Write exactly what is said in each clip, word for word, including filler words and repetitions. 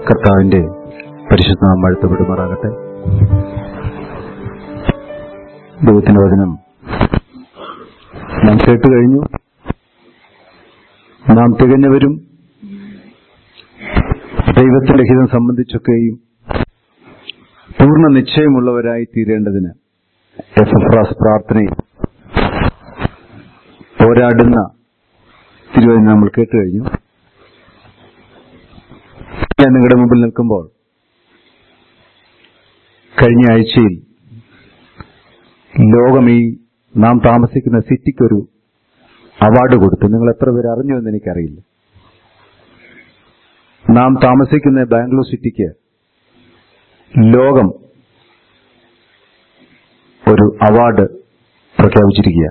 കർത്താവിന്റെ പരിശുദ്ധ നാമം വാഴ്ത്തപ്പെടുമാറാകട്ടെ. ദൈവത്തിന്റെ വചനം നാം കേട്ടു കഴിഞ്ഞു. നാം തികഞ്ഞവരും ദൈവത്തിന്റെ ഹിതം സംബന്ധിച്ചൊക്കെയും പൂർണ്ണ നിശ്ചയമുള്ളവരായി തീരേണ്ടതിന് എഫ്രാസ് പ്രാർത്ഥനയിൽ പോരാടുന്ന തിരുവചനം നമ്മൾ കേട്ടു കഴിഞ്ഞു. ഞാൻ നിങ്ങളുടെ മുമ്പിൽ നിൽക്കുമ്പോൾ കഴിഞ്ഞ ആഴ്ചയിൽ ലോകം ഈ നാം താമസിക്കുന്ന സിറ്റിക്കൊരു അവാർഡ് കൊടുത്തു. നിങ്ങൾ എത്ര പേര് അറിഞ്ഞു എന്ന് എനിക്കറിയില്ല. നാം താമസിക്കുന്ന ബാംഗ്ലൂർ സിറ്റിക്ക് ലോകം ഒരു അവാർഡ് പ്രഖ്യാപിച്ചിരിക്കുക.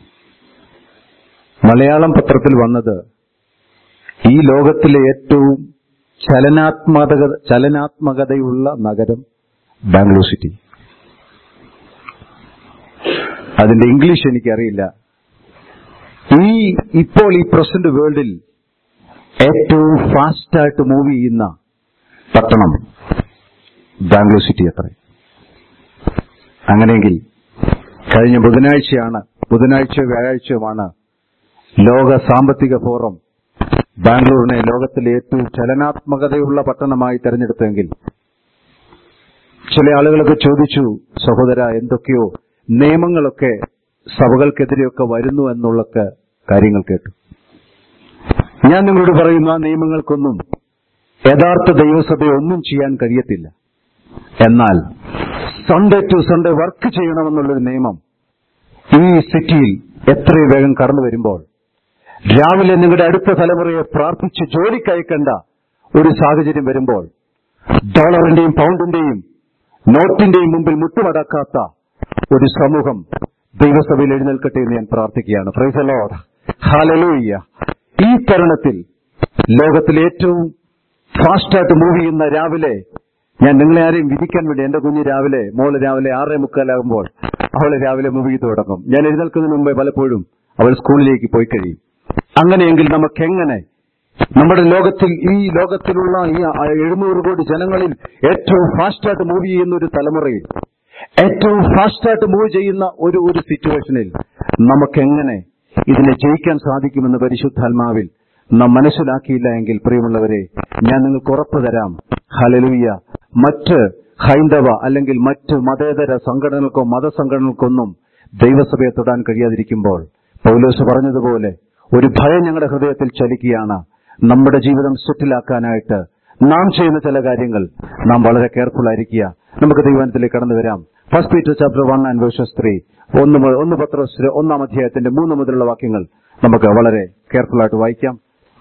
മലയാളം പത്രത്തിൽ വന്നത് ഈ ലോകത്തിലെ ഏറ്റവും ചലനാത്മക ചലനാത്മകതയുള്ള നഗരം ബാംഗ്ലൂർ സിറ്റി. അതിന്റെ ഇംഗ്ലീഷ് എനിക്കറിയില്ല. ഈ ഇപ്പോൾ ഈ പ്രസന്റ് വേൾഡിൽ ഏറ്റവും ഫാസ്റ്റായിട്ട് മൂവ് ചെയ്യുന്ന പട്ടണം ബാംഗ്ലൂർ സിറ്റി അത്ര. അങ്ങനെയെങ്കിൽ കഴിഞ്ഞ ബുധനാഴ്ചയാണ് ബുധനാഴ്ച വ്യാഴാഴ്ചയുമാണ് ലോക സാമ്പത്തിക ഫോറം ബാംഗ്ലൂരിനെ ലോകത്തിലെ ഏറ്റവും ചലനാത്മകതയുള്ള പട്ടണമായി തെരഞ്ഞെടുത്തെങ്കിൽ ചില ആളുകളൊക്കെ ചോദിച്ചു, സഹോദര, എന്തൊക്കെയോ നിയമങ്ങളൊക്കെ സഭകൾക്കെതിരെയൊക്കെ വരുന്നു എന്നുള്ളൊക്കെ കാര്യങ്ങൾ കേട്ടു. ഞാൻ നിങ്ങളോട് പറയുന്നു, ആ നിയമങ്ങൾക്കൊന്നും യഥാർത്ഥ ദൈവസഭയെ ഒന്നും ചെയ്യാൻ കഴിയത്തില്ല. എന്നാൽ സൺഡേ ടു സൺഡേ വർക്ക് ചെയ്യണമെന്നുള്ളൊരു നിയമം ഈ സിറ്റിയിൽ എത്രയും വേഗം കടന്നു വരുമ്പോൾ, രാവിലെ നിങ്ങളുടെ അടുത്ത തലമുറയെ പ്രാർത്ഥിച്ച് ജോലിക്കയക്കേണ്ട ഒരു സാഹചര്യം വരുമ്പോൾ, ഡോളറിന്റെയും പൗണ്ടിന്റെയും നോട്ടിന്റെയും മുമ്പിൽ മുട്ടുമടക്കാത്ത ഒരു സമൂഹം ദൈവസഭയിൽ എഴുന്നേൽക്കട്ടെ എന്ന് ഞാൻ പ്രാർത്ഥിക്കുകയാണ്. Praise the Lord, hallelujah. ഈ തരുണത്തിൽ ലോകത്തിലെ ഏറ്റവും ഫാസ്റ്റായിട്ട് മൂവ് ചെയ്യുന്ന രാവിലെ, ഞാൻ നിങ്ങളെ ആരെയും വിധിക്കാൻ വേണ്ടി, എന്റെ കുഞ്ഞ് രാവിലെ മോള് രാവിലെ ആറേ മുക്കാലാകുമ്പോൾ അവള് രാവിലെ മൂവ് ചെയ്ത് തുടങ്ങും. ഞാൻ എഴുന്നേൽക്കുന്നതിന് മുമ്പേ പലപ്പോഴും അവൾ സ്കൂളിലേക്ക് പോയി കഴിയും. അങ്ങനെയെങ്കിൽ നമുക്കെങ്ങനെ നമ്മുടെ ലോകത്തിൽ, ഈ ലോകത്തിലുള്ള ഈ എഴുന്നൂറ് കോടി ജനങ്ങളിൽ ഏറ്റവും ഫാസ്റ്റായിട്ട് മൂവ് ചെയ്യുന്ന ഒരു തലമുറയിൽ, ഏറ്റവും ഫാസ്റ്റായിട്ട് മൂവ് ചെയ്യുന്ന ഒരു ഒരു സിറ്റുവേഷനിൽ നമുക്കെങ്ങനെ ഇതിനെ ജയിക്കാൻ സാധിക്കുമെന്ന് പരിശുദ്ധാത്മാവിൽ നാം മനസ്സിലാക്കിയില്ല എങ്കിൽ, പ്രിയമുള്ളവരെ, ഞാൻ നിങ്ങൾക്ക് ഉറപ്പ് തരാം, ഹല്ലേലൂയ, മറ്റ് ഹൈന്ദവ അല്ലെങ്കിൽ മറ്റ് മതേതര സംഘടനകൾക്കോ മതസംഘടനകൾക്കൊന്നും ദൈവസഭയെ തൊടാൻ കഴിയാതിരിക്കുമ്പോൾ, പൗലോസ് പറഞ്ഞതുപോലെ ഒരു ഭയം ഞങ്ങളുടെ ഹൃദയത്തിൽ ചലിക്കുകയാണ്. നമ്മുടെ ജീവിതം സെറ്റിലാക്കാനായിട്ട് നാം ചെയ്യുന്ന ചില കാര്യങ്ങൾ നാം വളരെ കെയർഫുൾ ആയിരിക്കുക. നമുക്ക് ദൈവത്തിലേക്ക് കടന്നു വരാം. First Peter chapter one and verses three, ഒന്ന് ഒന്ന് പത്രോസ് ഒന്നാം അധ്യായത്തിന്റെ മൂന്ന് മുതലുള്ള വാക്യങ്ങൾ നമുക്ക് വളരെ കെയർഫുൾ ആയിട്ട് വായിക്കാം,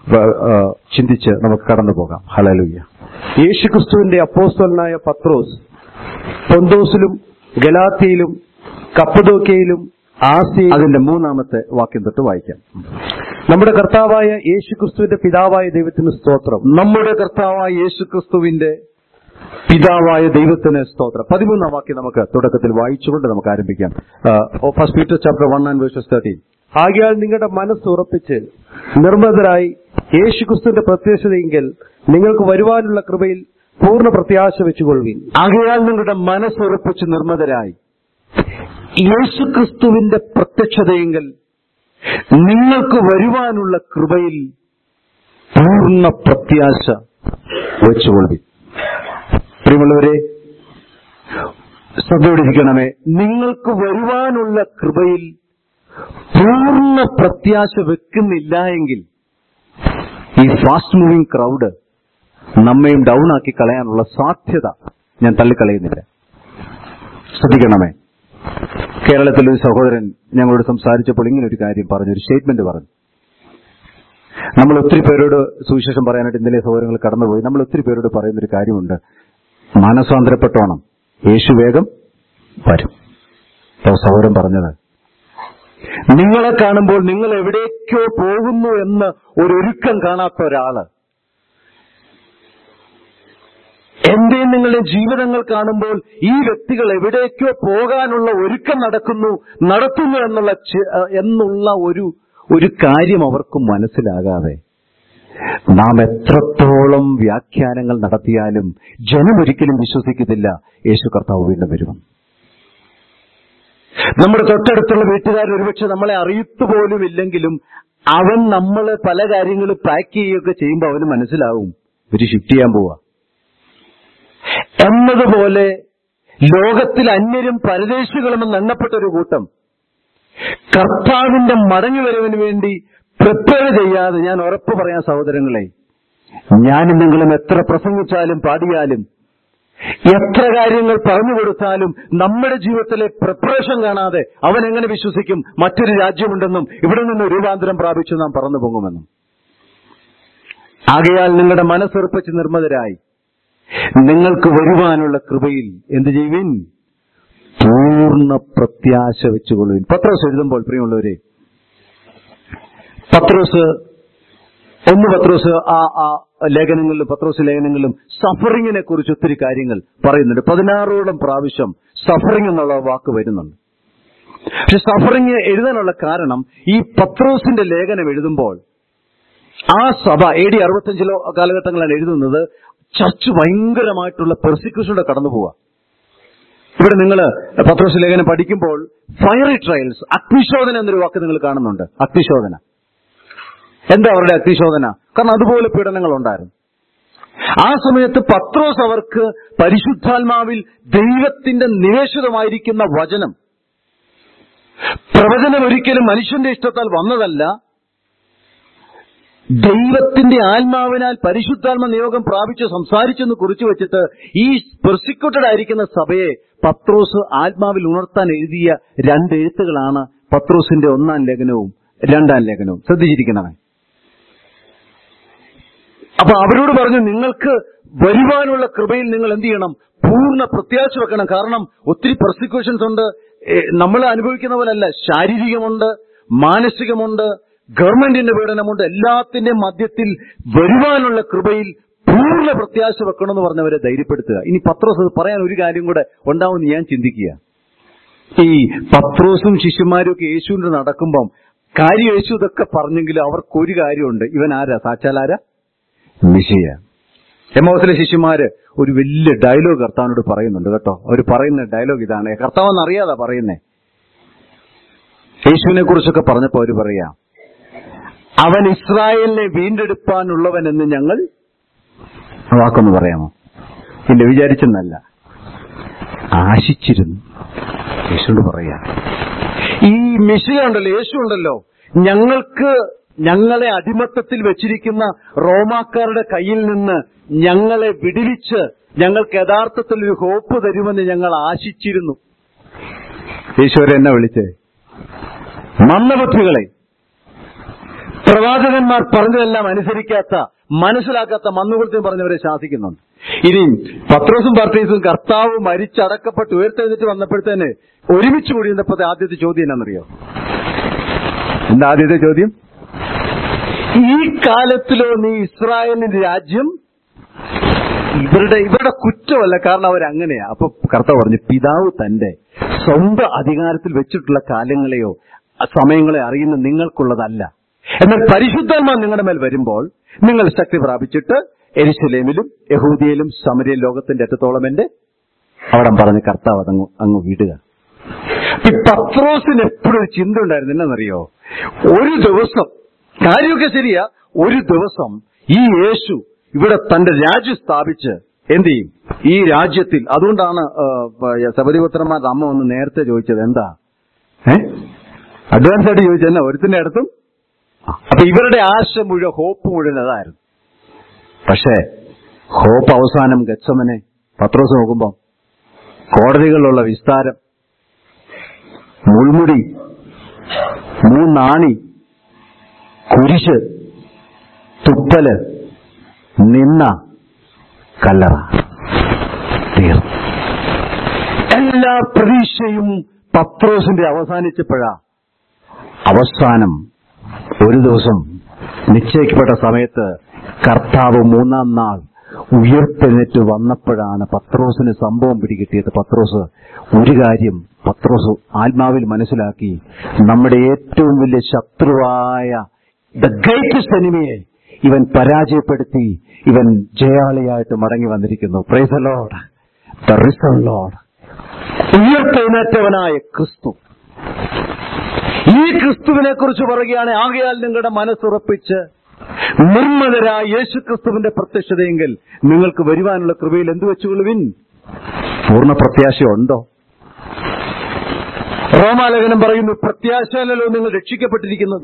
ചിന്തിച്ച് നമുക്ക് കടന്നു പോകാം. ഹല്ലേലൂയ. യേശുക്രിസ്തുവിന്റെ അപ്പോസ്തലനായ പത്രോസ് പൊന്തോസിലും ഗലാത്യയിലും കപ്പദോക്യയിലും ആസ്യയിലും, അതിന്റെ മൂന്നാമത്തെ വാക്യം തൊട്ട് വായിക്കാം. നമ്മുടെ കർത്താവായ യേശുക്രിസ്തുവിന്റെ പിതാവായ ദൈവത്തിന് സ്തോത്രം. നമ്മുടെ കർത്താവായ യേശുക്രിസ്തുവിന്റെ പിതാവായ ദൈവത്തിന് സ്തോത്രം. പതിമൂന്നാം വാക്യം നമുക്ക് തുടക്കത്തിൽ വായിച്ചുകൊണ്ട് നമുക്ക് ആരംഭിക്കാം. First Peter chapter one and verses thirteen. ആകയാൽ നിങ്ങളുടെ മനസ്സ് ഉറപ്പിച്ച് നിർമ്മതരായി യേശുക്രിസ്തുവിന്റെ പ്രത്യക്ഷതയെങ്കിൽ നിങ്ങൾക്ക് വരുവാനുള്ള കൃപയിൽ പൂർണ്ണ പ്രത്യാശ വെച്ചുകൊള്ളുവിൻ. ആകയാൽ നിങ്ങളുടെ മനസ്സുറപ്പിച്ച് നിർമ്മതരായി യേശുക്രിസ്തുവിന്റെ പ്രത്യക്ഷതയെങ്കിൽ നിങ്ങൾക്ക് വരുവാനുള്ള കൃപയിൽ പൂർണ്ണ പ്രത്യാശ വെച്ചുകൊള്ളുവിൻ. പ്രിയമുള്ളവരെ, ശ്രദ്ധയോടിരിക്കണമേ. നിങ്ങൾക്ക് വരുവാനുള്ള കൃപയിൽ പൂർണ്ണ പ്രത്യാശ വെക്കുന്നില്ല എങ്കിൽ ഈ ഫാസ്റ്റ് മൂവിംഗ് ക്രൗഡ് നമ്മയും ഡൗൺ ആക്കി കളയാനുള്ള സാധ്യത ഞാൻ തള്ളിക്കളയുന്നില്ല. ശ്രദ്ധിക്കണമേ. കേരളത്തിലൊരു സഹോദരൻ ഞങ്ങളോട് സംസാരിച്ചപ്പോൾ ഇങ്ങനെ ഒരു കാര്യം പറഞ്ഞു, ഒരു സ്റ്റേറ്റ്മെന്റ് പറഞ്ഞു. നമ്മൾ ഒത്തിരി പേരോട് സുവിശേഷം പറയാനായിട്ട് ഇന്നലെ സഹോദരങ്ങൾ കടന്നുപോയി. നമ്മൾ ഒത്തിരി പേരോട് പറയുന്നൊരു കാര്യമുണ്ട്, മാനസാന്തരപ്പെട്ടോണം, യേശു വേഗം വരും. സഹോദരൻ പറഞ്ഞത്, നിങ്ങളെ കാണുമ്പോൾ നിങ്ങൾ എവിടേക്കോ പോകുന്നു എന്ന് ഒരൊരുക്കം കാണാത്ത ഒരാള്, എന്റെയും നിങ്ങളുടെ ജീവിതങ്ങൾ കാണുമ്പോൾ ഈ വ്യക്തികൾ എവിടേക്കോ പോകാനുള്ള ഒരുക്കം നടക്കുന്നു നടത്തുന്നു എന്നുള്ള എന്നുള്ള ഒരു ഒരു കാര്യം അവർക്ക് മനസ്സിലാകാതെ നാം എത്രത്തോളം വ്യാഖ്യാനങ്ങൾ നടത്തിയാലും ജനമൊരിക്കലും വിശ്വസിക്കത്തില്ല യേശു കർത്താവ് വീണ്ടും വരുമെന്ന്. നമ്മുടെ തൊട്ടടുത്തുള്ള വീട്ടുകാർ ഒരുപക്ഷെ നമ്മളെ അറിയത്തുപോലും ഇല്ലെങ്കിലും അവൻ നമ്മള് പല കാര്യങ്ങളും പാക്ക് ചെയ്യുകയൊക്കെ ചെയ്യുമ്പോൾ അവന് മനസ്സിലാവും ഇവര് ഷിഫ്റ്റ് ചെയ്യാൻ പോവാ എന്നതുപോലെ. ലോകത്തിൽ അന്യരും പരദേശികളുമെന്ന് എണ്ണപ്പെട്ട ഒരു കൂട്ടം കർത്താവിന്റെ മടങ്ങിവരവിന് വേണ്ടി പ്രിപ്പയർ ചെയ്യാതെ, ഞാൻ ഉറപ്പ് പറയാൻ സഹോദരങ്ങളെ, ഞാനും നിങ്ങളും എത്ര പ്രസംഗിച്ചാലും പാടിയാലും എത്ര കാര്യങ്ങൾ പറഞ്ഞു കൊടുത്താലും നമ്മുടെ ജീവിതത്തിലെ പ്രിപ്പറേഷൻ കാണാതെ അവൻ എങ്ങനെ വിശ്വസിക്കും മറ്റൊരു രാജ്യമുണ്ടെന്നും ഇവിടെ നിന്ന് രൂപാന്തരം പ്രാപിച്ചു നാം പറന്നു പോകുമെന്നും? ആകയാൽ നിങ്ങളുടെ മനസ്സുറപ്പിച്ച് നിർമ്മതരായി നിങ്ങൾക്ക് വരുവാനുള്ള കൃപയിൽ എന്ത് ചെയ്യുവിൻ? പൂർണ്ണ പ്രത്യാശ വെച്ചുകൊള്ളുവിൻ. പത്രോസ് എഴുതുമ്പോൾ, പ്രിയമുള്ളവരെ, പത്രോസ് ഒന്ന് പത്രോസ് ആ ആ ലേഖനങ്ങളിലും പത്രോസ് ലേഖനങ്ങളിലും സഫറിങ്ങിനെ കുറിച്ച് ഒത്തിരി കാര്യങ്ങൾ പറയുന്നുണ്ട്. പതിനാറോളം പ്രാവശ്യം സഫറിങ് എന്നുള്ള വാക്ക് വരുന്നുണ്ട്. പക്ഷെ സഫറിങ് എഴുതാനുള്ള കാരണം, ഈ പത്രോസിന്റെ ലേഖനം എഴുതുമ്പോൾ ആ സഭ എ ഡി അറുപത്തഞ്ചിലോ കാലഘട്ടങ്ങളാണ് എഴുതുന്നത്. ചർച്ച് ഭയങ്കരമായിട്ടുള്ള പെർസിക്യൂഷനിലൂടെ കടന്നു പോവുക. ഇവിടെ നിങ്ങൾ പത്രോസ് ലേഖനം പഠിക്കുമ്പോൾ ഫയറി ട്രയൽസ്, അഗ്നിശോധന എന്നൊരു വാക്ക് നിങ്ങൾ കാണുന്നുണ്ട്. അഗ്നിശോധന എന്താ അവരുടെ അഗ്നിശോധന? കാരണം അതുപോലെ പീഡനങ്ങൾ ഉണ്ടായിരുന്നു. ആ സമയത്ത് പത്രോസ് അവർക്ക് പരിശുദ്ധാത്മാവിൽ ദൈവത്തിന്റെ നിവേശിതമായിരിക്കുന്ന വചനം, പ്രവചനം ഒരിക്കലും മനുഷ്യന്റെ ഇഷ്ടത്താൽ വന്നതല്ല, ദൈവത്തിന്റെ ആത്മാവിനാൽ പരിശുദ്ധാത്മ നിയോഗം പ്രാപിച്ച് സംസാരിച്ചെന്ന് കുറിച്ചു വെച്ചിട്ട് ഈ പെർസിക്യൂട്ടഡ് ആയിരിക്കുന്ന സഭയെ പത്രോസ് ആത്മാവിൽ ഉണർത്താൻ എഴുതിയ രണ്ട് എഴുത്തുകളാണ് പത്രോസിന്റെ ഒന്നാം ലേഖനവും രണ്ടാം ലേഖനവും. ശ്രദ്ധിച്ചിരിക്കണമേ. അപ്പൊ അവരോട് പറഞ്ഞു, നിങ്ങൾക്ക് വരുവാനുള്ള കൃപയിൽ നിങ്ങൾ എന്ത് ചെയ്യണം? പൂർണ്ണ പ്രത്യാശ വെക്കണം. കാരണം ഒത്തിരി പെർസിക്യൂഷൻസ് ഉണ്ട്. നമ്മൾ അനുഭവിക്കുന്ന പോലല്ല. ശാരീരികമുണ്ട്, മാനസികമുണ്ട്, ഗവൺമെന്റിന്റെ പീഡനമുണ്ട്. എല്ലാത്തിന്റെയും മധ്യത്തിൽ വരുവാനുള്ള കൃപയിൽ പൂർണ്ണ പ്രത്യാശ വെക്കണമെന്ന് പറഞ്ഞവരെ ധൈര്യപ്പെടുത്തുക. ഇനി പത്രോസ് അത് പറയാൻ ഒരു കാര്യം കൂടെ ഉണ്ടാവുമെന്ന് ഞാൻ ചിന്തിക്കുക. ഈ പത്രോസും ശിഷ്യന്മാരും ഒക്കെ യേശുവിന്റെ നടക്കുമ്പം കാര്യം യേശു ഇതൊക്കെ പറഞ്ഞെങ്കിലും അവർക്കൊരു കാര്യമുണ്ട്. ഇവൻ ആരാ? സാക്ഷാലാരാ? മിശിഹ. എമ്മോസിലെ ശിഷ്യന്മാര് ഒരു വലിയ ഡയലോഗ് കർത്താവിനോട് പറയുന്നുണ്ട് കേട്ടോ. അവർ പറയുന്ന ഡയലോഗ് ഇതാണ്. കർത്താവെന്ന് അറിയാതാ പറയുന്നേ. യേശുവിനെ കുറിച്ചൊക്കെ പറഞ്ഞപ്പോ അവര് പറയാ, അവൻ ഇസ്രായേലിനെ വീണ്ടെടുപ്പാനുള്ളവനെന്ന് ഞങ്ങൾ വാക്കൊന്ന് പറയാമോ? ഇല്ല, വിചാരിച്ചെന്നല്ല, ആശിച്ചിരുന്നു. യേശുവിനോട് പറയാ, ഈ മിശിഹ ഉണ്ടല്ലോ, യേശു ഉണ്ടല്ലോ, ഞങ്ങൾക്ക് ഞങ്ങളെ അടിമത്തത്തിൽ വെച്ചിരിക്കുന്ന റോമാക്കാരുടെ കയ്യിൽ നിന്ന് ഞങ്ങളെ വിടുവിച്ച് ഞങ്ങൾക്ക് യഥാർത്ഥത്തിൽ ഒരു ഹോപ്പ് തരുമെന്ന് ഞങ്ങൾ ആശിച്ചിരുന്നു. ഈശോരെ എന്നെ വിളിച്ചേ മന്ദബുദ്ധികളെ, പ്രവാചകന്മാർ പറഞ്ഞതെല്ലാം അനുസരിക്കാത്ത, മനസ്സിലാക്കാത്ത മന്ദബുദ്ധിയും പറഞ്ഞവരെ ശാസിക്കുന്നുണ്ട്. ഇനി പത്രോസും പർത്തീസും കർത്താവ് മരിച്ചടക്കപ്പെട്ട് ഉയർത്തെഴുന്നിട്ട് വന്നപ്പോഴത്തേന് ഒരുമിച്ച് കൂടിയപ്പോഴത്തെ ആദ്യത്തെ ചോദ്യം എന്നാണെന്നറിയോ? എന്താ ആദ്യത്തെ ചോദ്യം? ഈ കാലത്തിലോ നീ ഇസ്രായേലിന്റെ രാജ്യം? ഇവരുടെ ഇവരുടെ കുറ്റമല്ല, കാരണം അവരങ്ങനെയാ. അപ്പൊ കർത്താവ് പറഞ്ഞു, പിതാവ് തന്റെ സ്വന്തം അധികാരത്തിൽ വെച്ചിട്ടുള്ള കാലങ്ങളെയോ സമയങ്ങളെ അറിയുന്ന നിങ്ങൾക്കുള്ളതല്ല. എന്നാൽ പരിശുദ്ധാത്മാവ് നിങ്ങളുടെ മേൽ വരുമ്പോൾ നിങ്ങൾ ശക്തി പ്രാപിച്ചിട്ട് യെരൂശലേമിലും യഹൂദിയയിലും സമരിയ ലോകത്തിന്റെ അറ്റത്തോളം എന്റെ അവിടെ പറഞ്ഞ് കർത്താവ് അതങ്ങ് അങ്ങ് വിടുക. ഈ പത്രോസിന് എപ്പോഴും ഒരു ചിന്ത ഉണ്ടായിരുന്നു. എന്നറിയോ? ഒരു ദിവസം, കാര്യമൊക്കെ ശരിയാ, ഒരു ദിവസം ഈ യേശു ഇവിടെ തന്റെ രാജ്യം സ്ഥാപിച്ച് എന്ത് ചെയ്യും? ഈ രാജ്യത്തിൽ. അതുകൊണ്ടാണ് സബരിപുത്രന്മാരുടെ അമ്മ ഒന്ന് നേരത്തെ ചോദിച്ചത്, എന്താ ഏഹ് അഡ്വാൻസ് ആയിട്ട് ചോദിച്ചത് എന്നാ ഒരുത്തിന്റെ അടുത്തും. അപ്പൊ ഇവരുടെ ആശ മുഴുവൻ, ഹോപ്പ് മുഴുവൻ അതായിരുന്നു. പക്ഷേ ഹോപ്പ് അവസാനം ഗത്സമനെ പത്രോസ് നോക്കുമ്പോ കോടതികളിലുള്ള വിസ്താരം, മുൾമുടി, മൂന്നാണി, കുരിശ്, തുപ്പല്, നിന്ന, കല്ലറ, തീർന്നു. എല്ലാ പ്രതീക്ഷയും പത്രോസിന്റെ അവസാനിച്ചപ്പോഴാ അവസാനം ഒരു ദിവസം നിശ്ചയിക്കപ്പെട്ട സമയത്ത് കർത്താവ് മൂന്നാം നാൾ ഉയർത്തെഴുന്നേറ്റ് വന്നപ്പോഴാണ് പത്രോസിന് സംഭവം പിടികിട്ടിയത്. പത്രോസ് ഒരു കാര്യം പത്രോസ് ആത്മാവിൽ മനസ്സിലാക്കി, നമ്മുടെ ഏറ്റവും വലിയ ശത്രുവായ ദ ഗ്രേറ്റസ്റ്റ് എനിമിയെ ഇവൻ പരാജയപ്പെടുത്തി ഇവൻ ജയാളിയായിട്ട് മടങ്ങി വന്നിരിക്കുന്നു. Praise the Lord. The risen Lord, ഉയർത്തെഴുന്നേറ്റവനായ ക്രിസ്തു. ഈ ക്രിസ്തുവിനെ കുറിച്ച് പറയുകയാണ്, ആകയാൽ നിങ്ങളുടെ മനസ്സുറപ്പിച്ച് നിർമ്മലരായ യേശു ക്രിസ്തുവിന്റെ പ്രത്യക്ഷതയെങ്കിൽ നിങ്ങൾക്ക് വരുവാനുള്ള കൃപയിൽ എന്തു വെച്ചുകൊള്ളുവിൻ? പൂർണ്ണ പ്രത്യാശയുണ്ടോ? റോമാലേഖനം പറയുന്നു, പ്രത്യാശയിലല്ലോ നിങ്ങൾ രക്ഷിക്കപ്പെട്ടിരിക്കുന്നത്.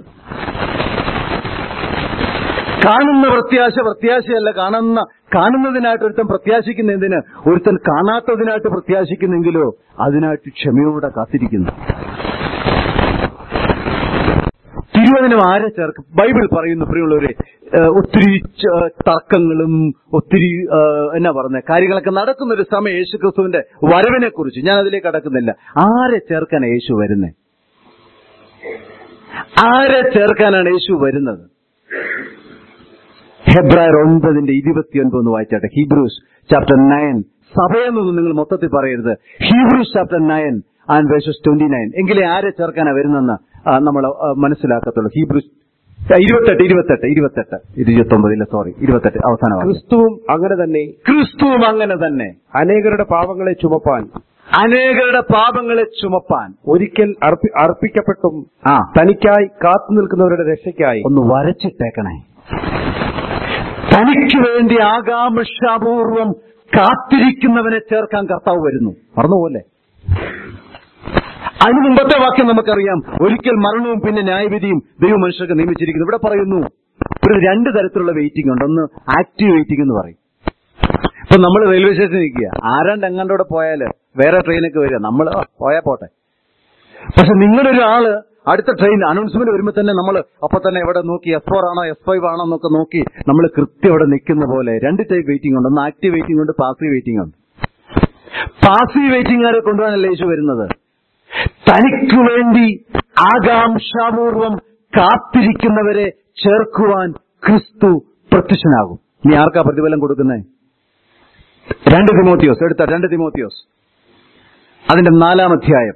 കാണുന്ന പ്രത്യാശ പ്രത്യാശയല്ല. കാണുന്ന കാണുന്നതിനായിട്ട് ഒരുത്തൻ പ്രത്യാശിക്കുന്ന എന്തിന്? ഒരുത്തൻ കാണാത്തതിനായിട്ട് പ്രത്യാശിക്കുന്നെങ്കിലോ അതിനായിട്ട് ക്ഷമയോടെ കാത്തിരിക്കുന്നു. തിരുവചനം ആരെ ചേർക്കും? ബൈബിൾ പറയുന്നു പ്രിയമുള്ളവരെ, ഒത്തിരി തർക്കങ്ങളും ഒത്തിരി എന്നാ പറഞ്ഞ കാര്യങ്ങളൊക്കെ നടക്കുന്ന ഒരു സമയം യേശുക്രിസ്തുവിന്റെ വരവിനെ കുറിച്ച് ഞാൻ അതിലേക്ക് കടക്കുന്നില്ല. ആരെ ചേർക്കാനാണ് യേശു വരുന്നത്? ആരെ ചേർക്കാനാണ് യേശു വരുന്നത്? ഹെബ്രായർ ഒൻപതിന്റെ ഇരുപത്തിയൊൻപത് ഒന്ന് വായിച്ചാട്ടെ. Hebrews chapter nine. സഭയെന്നൊന്നും നിങ്ങൾ മൊത്തത്തിൽ പറയരുത്. Hebrews chapter nine and verses twenty nine. എങ്കിലേ ആരെ ചേർക്കാനാണ് വരുന്നെന്ന് നമ്മൾ മനസ്സിലാക്കത്തുള്ളൂ. ഹീബ്രൂസ് ഇരുപത്തെട്ട് ഇരുപത്തെട്ട് ഇരുപത്തെട്ട് ഇരുപത്തൊമ്പതിലെ സോറി ഇരുപത്തെട്ട് അവസാനം. ക്രിസ്തുവും അങ്ങനെ തന്നെ ക്രിസ്തുവും അങ്ങനെ തന്നെ അനേകരുടെ പാപങ്ങളെ ചുമപ്പാൻ അനേകരുടെ പാപങ്ങളെ ചുമപ്പാൻ ഒരിക്കൽ അർപ്പിക്കപ്പെട്ടും ആ തനിക്കായി കാത്തു നിൽക്കുന്നവരുടെ രക്ഷയ്ക്കായി. ഒന്ന് വരച്ചിട്ടേക്കണേ. തനിക്ക് വേണ്ടി ആകാംക്ഷാപൂർവം കാത്തിരിക്കുന്നവനെ ചേർക്കാൻ കർത്താവ് വരുന്നു. മറന്നുപോലെ. അതിന് മുമ്പത്തെ വാക്യം നമുക്കറിയാം, ഒരിക്കൽ മരണവും പിന്നെ ന്യായവിധിയും ദൈവ മനുഷ്യർക്ക് നിയമിച്ചിരിക്കുന്നു. ഇവിടെ പറയുന്നു ഒരു രണ്ട് തരത്തിലുള്ള വെയിറ്റിംഗ് ഉണ്ട്. ഒന്ന് ആക്റ്റീവ് വെയിറ്റിംഗ് എന്ന് പറയും. ഇപ്പൊ നമ്മൾ റെയിൽവേ സ്റ്റേഷനിൽ നിൽക്കുക, ആരാണ്ട് എങ്ങാണ്ടോടെ പോയാല് വേറെ ട്രെയിനൊക്കെ വരിക, നമ്മൾ പോയാ പോട്ടെ. പക്ഷെ നിങ്ങളൊരാള് അടുത്ത ട്രെയിൻ അനൗൺസ്മെന്റ് വരുമ്പോൾ തന്നെ നമ്മൾ അപ്പൊ തന്നെ എവിടെ നോക്കി എസ് ഫോർ ആണോ എസ് ഫൈവ് ആണോ എന്നൊക്കെ നോക്കി നമ്മൾ കൃത്യം അവിടെ നിൽക്കുന്ന പോലെ. രണ്ട് ടൈപ്പ് വെയിറ്റിംഗ് ഉണ്ട്. ഒന്ന് ആക്റ്റീവ് വെയിറ്റിംഗ് ഉണ്ട്, പാസീവ് വെയിറ്റിംഗ് ഉണ്ട്. പാസീവ് വെയിറ്റിംഗുകാരെ കൊണ്ടുപോകാനല്ല യേശു വരുന്നത്. തനിക്കു വേണ്ടി ആകാംക്ഷാപൂർവം കാത്തിരിക്കുന്നവരെ ചേർക്കുവാൻ ക്രിസ്തു പ്രത്യക്ഷനാകും. നീ ആർക്കാ പ്രതിഫലം കൊടുക്കുന്നത്? രണ്ട് തിമോത്തിയോസ് എടുത്ത രണ്ട് തിമോത്തിയോസ് അതിന്റെ നാലാം അധ്യായം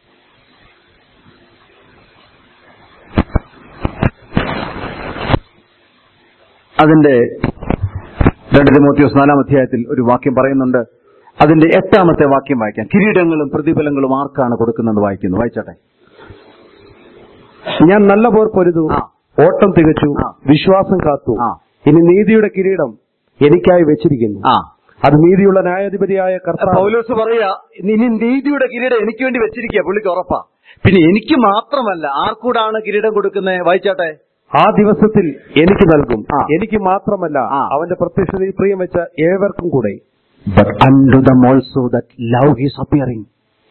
അതിന്റെ രണ്ട് തിമോത്തിയോസ് നാലാം അധ്യായത്തിൽ ഒരു വാക്യം പറയുന്നുണ്ട്. അതിന്റെ എട്ടാമത്തെ വാക്യം വായിക്കാം. കിരീടങ്ങളും പ്രതിഫലങ്ങളും ആർക്കാണ് കൊടുക്കുന്നത് വായിക്കുന്നു. വായിച്ചാട്ടെ. ഞാൻ നല്ല പോർ പൊരുതു, ഓട്ടം തികച്ചു, വിശ്വാസം കാത്തു. ഇനി നീതിയുടെ കിരീടം എനിക്കായി വെച്ചിരിക്കുന്നു. അത് നീതിയുള്ള ന്യായാധിപതിയായ കർത്താവ്. പൗലോസ് പറയാ, ഇനി നീതിയുടെ കിരീടം എനിക്ക് വേണ്ടി വെച്ചിരിക്കുക. പുള്ളിക്ക് ഉറപ്പാ. പിന്നെ എനിക്ക് മാത്രമല്ല, ആർക്കൂടാണ് കിരീടം കൊടുക്കുന്നത്? വായിച്ചാട്ടെ. ആ ദിവസത്തിൽ എനിക്ക് നൽകും. എനിക്ക് മാത്രമല്ല, അവന്റെ പ്രത്യക്ഷതയിൽ പ്രിയം വെച്ച ഏവർക്കും കൂടെ. But unto them also that love his appearing.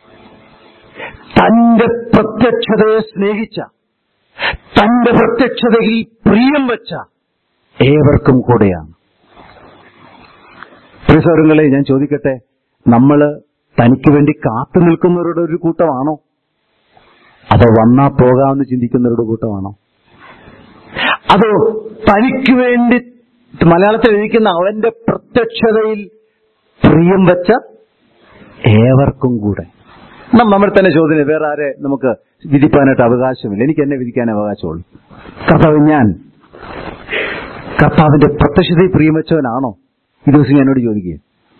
തന്റെ പ്രത്യക്ഷതയെ സ്നേഹിച്ച, തന്റെ പ്രത്യക്ഷതയിൽ പ്രിയം വെച്ച ഏവർക്കും കൂടെയാണ്. പ്രിയസഹോദരങ്ങളെ, ഞാൻ ചോദിക്കട്ടെ, നമ്മള് തനിക്ക് വേണ്ടി കാത്തു നിൽക്കുന്നവരുടെ ഒരു കൂട്ടമാണോ? അതോ വന്നാ പോകാമെന്ന് ചിന്തിക്കുന്നവരുടെ കൂട്ടമാണോ? അതോ തനിക്ക് വേണ്ടി മലയാളത്തിൽ എഴുതിക്കുന്ന അവന്റെ പ്രത്യക്ഷതയിൽ പ്രിയം വെച്ച ഏവർക്കും കൂടെ? നമ്മൾ തന്നെ ചോദ്യം. വേറെ ആരെ നമുക്ക് വിധിക്കാനായിട്ട് അവകാശമില്ല. എനിക്ക് എന്നെ വിധിക്കാൻ അവകാശമുള്ളൂ. കർത്താവ്, ഞാൻ കർത്താവിന്റെ പ്രത്യക്ഷതയിൽ പ്രിയം വെച്ചവനാണോ? ഈ ദിവസം എന്നോട് ചോദിക്കുക.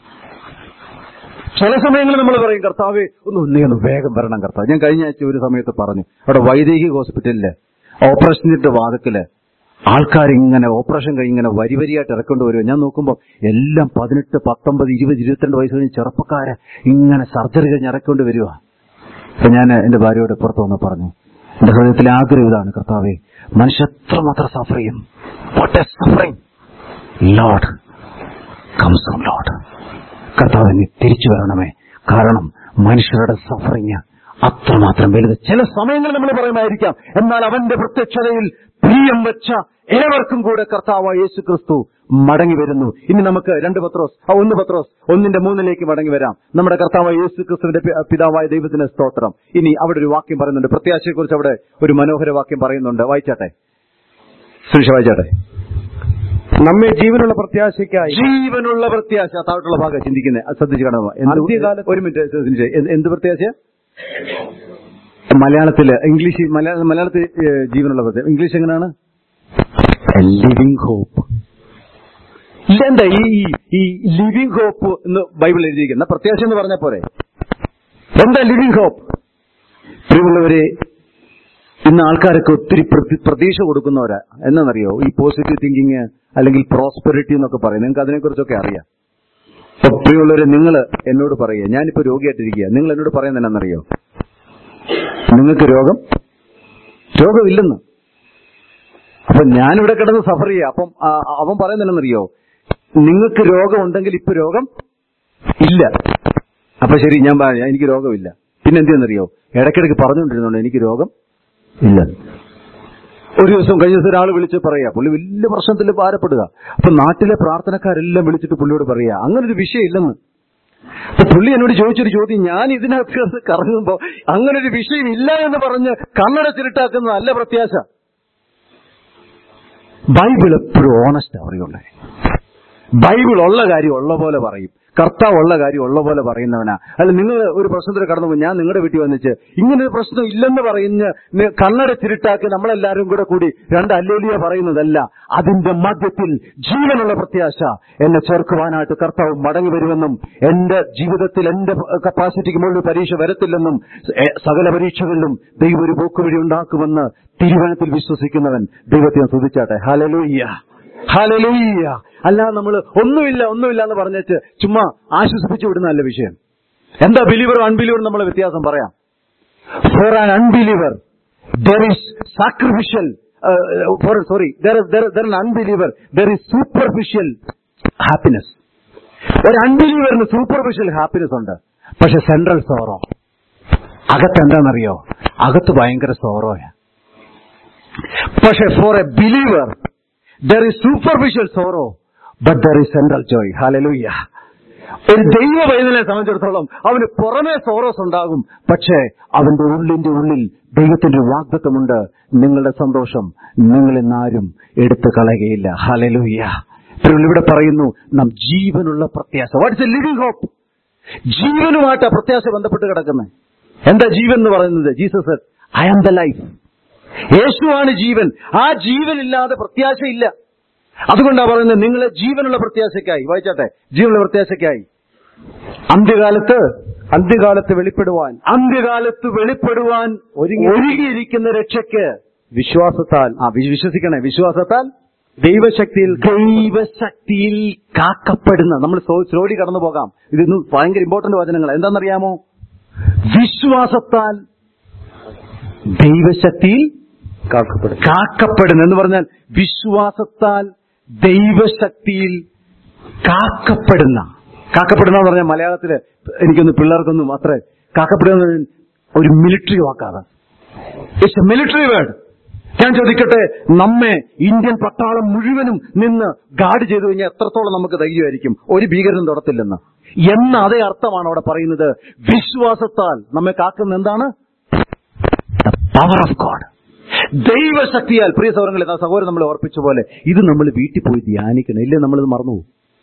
ചില സമയങ്ങളിൽ നമ്മൾ പറയും, കർത്താവ് ഒന്ന് ഒന്നേ ഒന്ന് വേഗം വരണം കർത്താവ്. ഞാൻ കഴിഞ്ഞ ആഴ്ച ഒരു സമയത്ത് പറഞ്ഞു, അവിടെ വൈദേഹിക ഹോസ്പിറ്റലില് ഓപ്പറേഷന്റെ വാതിക്കല് ആൾക്കാരിങ്ങനെ ഓപ്പറേഷൻ കഴിഞ്ഞ് ഇങ്ങനെ വരി വരിയായിട്ട് ഇറക്കൊണ്ട് വരുമോ. ഞാൻ നോക്കുമ്പോൾ എല്ലാം പതിനെട്ട് പത്തൊമ്പത് ഇരുപത് ഇരുപത്തിരണ്ട് വയസ്സ് കഴിഞ്ഞ് ചെറുപ്പക്കാരെ ഇങ്ങനെ സർജറി കഴിഞ്ഞ് ഇറക്കൊണ്ട് വരുക. അപ്പൊ ഞാൻ എന്റെ ഭാര്യയോട് പുറത്തു വന്ന് പറഞ്ഞു, എന്റെ ഹൃദയത്തിലെ ആഗ്രഹം ഇതാണ്, കർത്താവേ, മനുഷ്യ എത്രമാത്രം സഫർ ചെയ്യും. What a suffering. Lord comes on Lord. കർത്താവ് നീ തിരിച്ചു വരണമേ. കാരണം മനുഷ്യരുടെ സഫറിങ് അത്രമാത്രം വലുത്. ചില സമയങ്ങളിൽ നമ്മൾ പറയുമായിരിക്കാം, എന്നാൽ അവന്റെ പ്രത്യക്ഷതയിൽ പ്രിയം വെച്ച ഏവർക്കും കൂടെ കർത്താവ് യേശു ക്രിസ്തു മടങ്ങി വരുന്നു. ഇനി നമുക്ക് രണ്ട് പത്രോസ് ഒന്ന് പത്രോസ് ഒന്നിന്റെ മൂന്നിലേക്ക് മടങ്ങി വരാം. നമ്മുടെ കർത്താവ് യേശു ക്രിസ്തുവിന്റെ പിതാവായ ദൈവത്തിന് സ്തോത്രം. ഇനി അവിടെ ഒരു വാക്യം പറയുന്നുണ്ട്, പ്രത്യാശയെക്കുറിച്ച് അവിടെ ഒരു മനോഹര വാക്യം പറയുന്നുണ്ട്. വായിച്ചാട്ടെ, സുരേഷ് വായിച്ചാട്ടെ. നമ്മെ ജീവനുള്ള പ്രത്യാശയ്ക്കായി. ജീവനുള്ള പ്രത്യാശ. താഴോട്ടുള്ള ഭാഗം ചിന്തിക്കുന്നത് ശ്രദ്ധിച്ചു കാണുമോ? ഒരു മിനിറ്റ്. എന്ത് പ്രത്യാശ? മലയാളത്തില് ഇംഗ്ലീഷ് മലയാളത്തിൽ ജീവനുള്ള പ്രത്യാശ. ഇംഗ്ലീഷ് എങ്ങനെയാണ്? Living hope. ഇല്ലെന്താ ഈ ഈ ലിവിംഗ് ഹോപ്പ് എന്ന് ബൈബിൾ എഴുതിയിരിക്കുന്ന പ്രത്യാശ എന്ന് പറഞ്ഞ പോലെ എന്താ ലിവിംഗ് ഹോപ്പ്? പ്രിയമുള്ളവരെ, ഇന്ന് ആൾക്കാരൊക്കെ ഒത്തിരി പ്രതീക്ഷ കൊടുക്കുന്നവരാ. എന്താണെന്നറിയോ? ഈ പോസിറ്റീവ് തിങ്കിങ് അല്ലെങ്കിൽ പ്രോസ്പെറിറ്റി എന്നൊക്കെ പറയും. നിങ്ങൾക്ക് അതിനെക്കുറിച്ചൊക്കെ അറിയാം. അപ്പൊ പ്രിയമുള്ളവരെ, നിങ്ങൾ എന്നോട് പറയുക, ഞാനിപ്പോ രോഗിയായിട്ടിരിക്കുക, നിങ്ങൾ എന്നോട് പറയുന്നത് എന്നാണെന്നറിയോ? നിങ്ങൾക്ക് രോഗം രോഗമില്ലെന്ന്. അപ്പൊ ഞാനിവിടെ കിടന്ന് സഫർ ചെയ്യുക. അപ്പം അവൻ പറയുന്നതെന്നറിയോ? നിങ്ങൾക്ക് രോഗം ഉണ്ടെങ്കിൽ ഇപ്പൊ രോഗം ഇല്ല. അപ്പൊ ശരി, ഞാൻ എനിക്ക് രോഗമില്ല. പിന്നെ എന്തെന്നറിയോ? ഇടയ്ക്കിടയ്ക്ക് പറഞ്ഞുകൊണ്ടിരുന്നുണ്ട് എനിക്ക് രോഗം ഇല്ല. ഒരു ദിവസം കഴിഞ്ഞ ദിവസം ഒരാൾ വിളിച്ച് പറയാ, പുള്ളി വലിയ പ്രശ്നത്തിൽ ഭാരപ്പെടുക. അപ്പൊ നാട്ടിലെ പ്രാർത്ഥനക്കാരെല്ലാം വിളിച്ചിട്ട് പുള്ളിയോട് പറയാ അങ്ങനൊരു വിഷയം ഇല്ലെന്ന്. അപ്പൊ പുള്ളി എന്നോട് ചോദിച്ചൊരു ചോദ്യം, ഞാൻ ഇതിനകത്ത് കറങ്ങുമ്പോ അങ്ങനൊരു വിഷയം ഇല്ല എന്ന് പറഞ്ഞ് കണ്ണടച്ചിട്ടാക്കുന്നത് നല്ല പ്രത്യാശ. ബൈബിൾ എപ്പോഴും ഓണസ്റ്റാ പറയുള്ളേ. ബൈബിൾ ഉള്ള കാര്യം ഉള്ള പോലെ പറയും. കർത്താവ് ഉള്ള കാര്യം ഉള്ള പോലെ പറയുന്നവനാ. അല്ല, നിങ്ങൾ ഒരു പ്രശ്നത്തിൽ കടന്നു പോയി ഞാൻ നിങ്ങളുടെ വീട്ടിൽ വന്നിച്ച് ഇങ്ങനൊരു പ്രശ്നം ഇല്ലെന്ന് പറഞ്ഞ് കണ്ണടച്ചിരുട്ടാക്കി നമ്മളെല്ലാവരും കൂടെ കൂടി രണ്ട് അല്ലേലിയ പറയുന്നതല്ല. അതിന്റെ മധ്യത്തിൽ ജീവനുള്ള പ്രത്യാശ. എന്നെ ചേർക്കുവാനായിട്ട് കർത്താവ് മടങ്ങി വരുമെന്നും എന്റെ ജീവിതത്തിൽ എന്റെ കപ്പാസിറ്റിക്ക് മുകളിൽ പരീക്ഷ വരത്തില്ലെന്നും സകല പരീക്ഷകളിലും ദൈവം ഒരു പോക്കുവഴി ഉണ്ടാക്കുമെന്ന് തിരുവചനത്തിൽ വിശ്വസിക്കുന്നവൻ ദൈവത്തെ സ്തുതിച്ചാട്ടെ. Hallelujah, hallelujah. അല്ല, നമ്മൾ ഒന്നുമില്ല ഒന്നുമില്ല എന്ന് പറഞ്ഞിട്ട് ചുമ്മാ ആശ്വസിപ്പിച്ചു വിടുന്നതല്ല വിഷയം. എന്താ ബിലീവറും അൺബിലീവറും നമ്മളെ വ്യത്യാസം പറയാം. For an unbeliever there is sacrificial for sorry there there an unbeliever there is superficial happiness. ഒരു അൺബിലീവറിന് സൂപ്പർഫിഷ്യൽ ഹാപ്പിനെസ് ഉണ്ട്, പക്ഷെ സെൻട്രൽ സോറോ. അകത്തെന്താണെന്നറിയോ? അകത്ത് ഭയങ്കര സോറോയാ. പക്ഷെ for a believer there is superficial sorrow but there is central joy. Hallelujah. ഒരു ദൈവ പൈതലിനെ സംബന്ധിച്ചിടത്തോളം അവന് പുറമേ സോറോസ് ഉണ്ടാകും, പക്ഷേ അവന്റെ ഉള്ളിന്റെ ഉള്ളിൽ ദൈവത്തിന്റെ വാഗ്ദത്തമുണ്ട്. നിങ്ങളുടെ സന്തോഷം നിങ്ങളിന്നാരും എടുത്തു കളയുകയില്ല. ഹല്ലേലൂയ. ഇവിടെ പറയുന്നു നാം ജീവനുള്ള പ്രത്യാശ. What's a living hope? ജീവനുമായിട്ട് പ്രത്യാശ ബന്ധപ്പെട്ട് കിടക്കുന്നത്. എന്താ ജീവൻ എന്ന് പറയുന്നത്? Jesus I am the life. യേശുവാണ് ജീവൻ. ആ ജീവനില്ലാതെ പ്രത്യാശയില്ല. അതുകൊണ്ടാണ് പറയുന്നത് നിങ്ങളെ ജീവനുള്ള പ്രത്യാശയ്ക്കായി, വായിച്ചാട്ടെ, ജീവനുള്ള പ്രത്യാശയ്ക്കായി അന്ത്യകാലത്ത് അന്ത്യകാലത്ത് വെളിപ്പെടുവാൻ അന്ത്യകാലത്ത് വെളിപ്പെടുവാൻ ഒരുങ്ങിയിരിക്കുന്ന രക്ഷയ്ക്ക് വിശ്വാസത്താൽ ആ വിശ്വസിക്കണേ വിശ്വാസത്താൽ ദൈവശക്തിയിൽ ദൈവശക്തിയിൽ കാക്കപ്പെടുന്ന. നമ്മൾ സ്ലോലി കടന്നു പോകാം. ഇതൊന്നും ഭയങ്കര ഇമ്പോർട്ടന്റ് വചനങ്ങൾ. എന്താണെന്നറിയാമോ? വിശ്വാസത്താൽ ദൈവശക്തിയിൽ കാക്കപ്പെടുന്നു. കാക്കപ്പെടുന്നു എന്ന് പറഞ്ഞാൽ വിശ്വാസത്താൽ ദൈവശക്തിയിൽ കാക്കപ്പെടുന്ന. കാക്കപ്പെടുന്ന എന്ന് പറഞ്ഞാൽ മലയാളത്തില് എനിക്കൊന്ന് പിള്ളേർക്കൊന്നും അത്ര കാക്കപ്പെടുന്ന ഒരു മിലിറ്ററി വാക്കാണ്. It's a military word. ഞാൻ ചോദിക്കട്ടെ, നമ്മെ ഇന്ത്യൻ പട്ടാളം മുഴുവനും നിന്ന് ഗാർഡ് ചെയ്തു കഴിഞ്ഞാൽ എത്രത്തോളം നമുക്ക് ധൈര്യമായിരിക്കും? ഒരു ഭീകരനും തൊടത്തില്ലെന്ന് എന്ന അതേ അർത്ഥമാണ് അവിടെ പറയുന്നത്. വിശ്വാസത്താൽ നമ്മെ കാക്കുന്ന എന്താണ്? Power of God. ദൈവശക്തിയാൽ. പ്രിയ സഹോദരങ്ങളെ, സഹോദരൻ നമ്മളെ ഓർപ്പിച്ച പോലെ ഇത് നമ്മൾ വീട്ടിൽ പോയി ധ്യാനിക്കണം. ഇല്ലേ, നമ്മളിത് മറന്നുപോകും.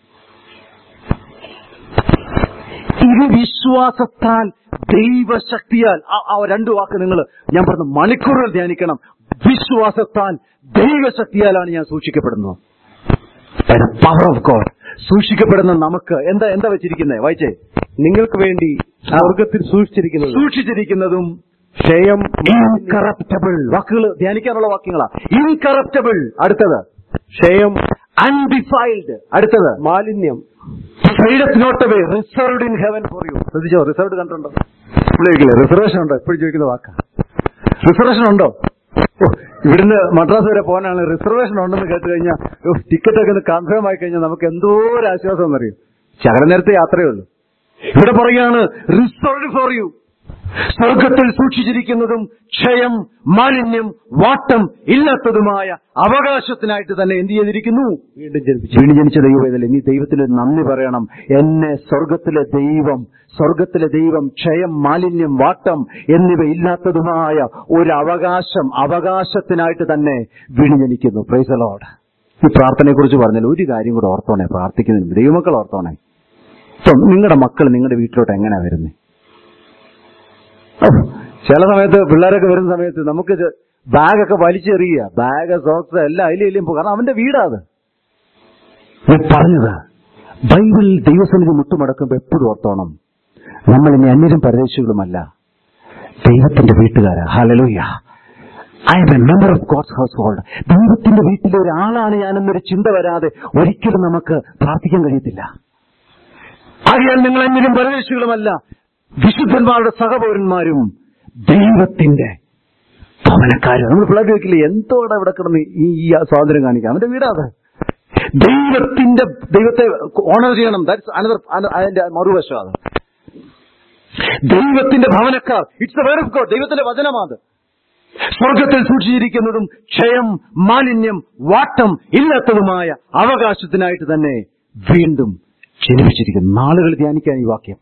ഇത് വിശ്വാസത്താൽ ദൈവശക്തിയാൽ. ആ രണ്ടു വാക്ക് നിങ്ങൾ ഞാൻ പറഞ്ഞ മണിക്കൂറുകൾ ധ്യാനിക്കണം. വിശ്വാസത്താൽ ദൈവശക്തിയാലാണ് ഞാൻ സൂക്ഷിക്കപ്പെടുന്നത്. Power of God. സൂക്ഷിക്കപ്പെടുന്ന നമുക്ക് എന്താ എന്താ വെച്ചിരിക്കുന്നത്? വായിച്ചേ. നിങ്ങൾക്ക് വേണ്ടി സ്വർഗത്തിൽ സൂക്ഷിച്ചിരിക്കുന്നത് സൂക്ഷിച്ചിരിക്കുന്നതും ക്ഷയം ഇൻകറപ്റ്റബിൾ. വാക്കുകൾ ധ്യാനിക്കാനുള്ള വാക്യങ്ങളാ. ഇൻകറപ്റ്റബിൾ. അടുത്തത് ക്ഷയം. അൺഡിഫൈൽഡ്. അടുത്തത് മാലിന്യം. Reserved in heaven for you. ശ്രദ്ധിച്ചോ? റിസർവ്ഡ് കണ്ടുണ്ടോ? റിസർവേഷൻ ഉണ്ടോ? എപ്പോഴും ചോദിക്കുന്ന വാക്കാ. റിസർവേഷൻ ഉണ്ടോ? ഇവിടുന്ന് മദ്രാസ് വരെ പോകാനാണ് റിസർവേഷൻ ഉണ്ടെന്ന് കേട്ട് കഴിഞ്ഞാൽ ടിക്കറ്റ് ഒക്കെ കൺഫേം ആയി കഴിഞ്ഞാൽ നമുക്ക് എന്തോ ഒരു ആശ്വാസം എന്നറിയും. ശകല നേരത്തെ യാത്രയേ ഉള്ളൂ. ഇവിടെ പറയുകയാണ് റിസർവ്ഡ് ഫോർ യു. സ്വർഗത്തിൽ സൂക്ഷിച്ചിരിക്കുന്നതും ക്ഷയം, മാലിന്യം, വാട്ടം ഇല്ലാത്തതുമായ അവകാശത്തിനായിട്ട് തന്നെ എന്ത് ചെയ്തിരിക്കുന്നു? വീണ്ടും ജനിപ്പിച്ചു. വീണ്ടും ജനിച്ച ദൈവവേദന. നീ ദൈവത്തിന് നന്ദി പറയണം. എന്നെ സ്വർഗത്തിലെ ദൈവം സ്വർഗത്തിലെ ദൈവം ക്ഷയം, മാലിന്യം, വാട്ടം എന്നിവ ഇല്ലാത്തതുമായ ഒരു അവകാശം അവകാശത്തിനായിട്ട് തന്നെ വീണ്ടും ജനിക്കുന്നു. Praise the Lord. ഈ പ്രാർത്ഥനയെക്കുറിച്ച് പറഞ്ഞാൽ ഒരു കാര്യം കൂടെ ഓർത്തോണേ. പ്രാർത്ഥിക്കുന്നതിന് ദൈവമക്കൾ ഓർത്തോണേ. ഇപ്പം നിങ്ങളുടെ മക്കൾ നിങ്ങളുടെ വീട്ടിലോട്ട് എങ്ങനെയാ വരുന്നത്? ചില സമയത്ത് പിള്ളേരൊക്കെ വരുന്ന സമയത്ത് നമുക്ക് ബാഗൊക്കെ വലിച്ചെറിയുക, ബാഗ് സോക്സ് എല്ലാം അതിലും ഇല്ലും പോകും. കാരണം അവന്റെ വീടാ അത്. ഞാൻ പറഞ്ഞത് ബൈബിൾ ദൈവസന്നിധി മുട്ടുമടക്കുമ്പോൾ എപ്പോഴും ഓർത്തോണം, നമ്മൾ ഇനി അന്യരും പരദേശികളുമല്ല, ദൈവത്തിന്റെ വീട്ടുകാരാ. Hallelujah. I am a member of God's household. ദൈവത്തിന്റെ വീട്ടിലെ ഒരാളാണ് ഞാനെന്നൊരു ചിന്ത വരാതെ ഒരിക്കലും നമുക്ക് പ്രാർത്ഥിക്കാൻ കഴിയത്തില്ല. ആകയാൽ നിങ്ങൾ അന്യരും പരദേശികളുമല്ല, വിശുദ്ധന്മാരുടെ സഹപൗരന്മാരും ദൈവത്തിന്റെ ഭവനക്കാരും. നമ്മൾ പിള്ളേർ ചോദിക്കില്ലേ, എന്തോടെ ഇവിടെ കിടന്ന് ഈ സ്വാതന്ത്ര്യം കാണിക്കാം? അവന്റെ വീടാത്. ദൈവത്തിന്റെ ദൈവത്തെ ഓണർ ചെയ്യണം. അതിന്റെ മറുവശം അത്. ദൈവത്തിന്റെ ഭവനക്കാർ, it's the word of God, ദൈവത്തിന്റെ വചനമാണ്. സ്വർഗത്തിൽ സൂക്ഷിച്ചിരിക്കുന്നതും ക്ഷയം, മാലിന്യം, വാട്ടം ഇല്ലാത്തതുമായ അവകാശത്തിനായിട്ട് തന്നെ വീണ്ടും ജനിപ്പിച്ചിരിക്കുന്നു. നാളുകൾ ധ്യാനിക്കാൻ ഈ വാക്യം.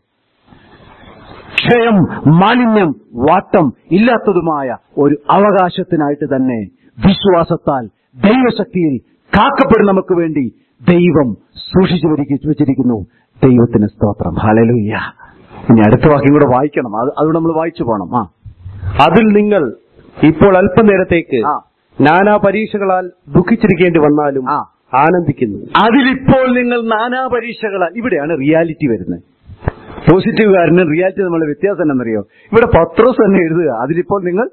ക്ഷയം, മാലിന്യം, വാട്ടം ഇല്ലാത്തതുമായ ഒരു അവകാശത്തിനായിട്ട് തന്നെ വിശ്വാസത്താൽ ദൈവശക്തിയിൽ കാക്കപ്പെടും നമുക്ക് വേണ്ടി ദൈവം സൂക്ഷിച്ചു വെച്ചിരിക്കുന്നു. ദൈവത്തിന് സ്തോത്രം. ഹല്ലേലൂയ. ഇനി അടുത്ത വാക്യം കൂടെ വായിക്കണം. അത് അതുകൊണ്ട് നമ്മൾ വായിച്ചു പോകണം. ആ അതിൽ നിങ്ങൾ ഇപ്പോൾ അല്പനേരത്തേക്ക് നാനാ പരീക്ഷകളാൽ ദുഃഖിച്ചിരിക്കേണ്ടി വന്നാലും ആനന്ദിക്കുന്നു. അതിലിപ്പോൾ നിങ്ങൾ നാനാ പരീക്ഷകളാൽ, ഇവിടെയാണ് റിയാലിറ്റി വരുന്നത്. പോസിറ്റീവുകാരന് റിയാലിറ്റി നമ്മളെ വ്യത്യാസം എന്നറിയോ? ഇവിടെ പത്രോസ് തന്നെ എഴുതുക, അതിലിപ്പോൾ നിങ്ങൾ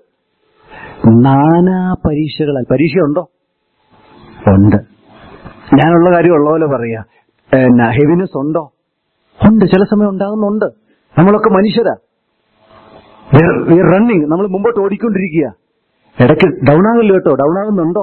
നാനാ പരീക്ഷകളാൽ. പരീക്ഷ ഉണ്ടോ? ഉണ്ട്. ഞാനുള്ള കാര്യം ഉള്ള പോലെ പറയാ. ഹെവിനെസ് ഉണ്ടോ? ഉണ്ട്. ചില സമയം ഉണ്ടാകുന്നുണ്ട്. നമ്മളൊക്കെ മനുഷ്യരാ. റണ്ണിങ്, നമ്മൾ മുമ്പോട്ട് ഓടിക്കൊണ്ടിരിക്കുക. ഇടയ്ക്ക് ഡൗൺ ആകില്ല കേട്ടോ. ഡൗൺ ആകുന്നുണ്ടോ?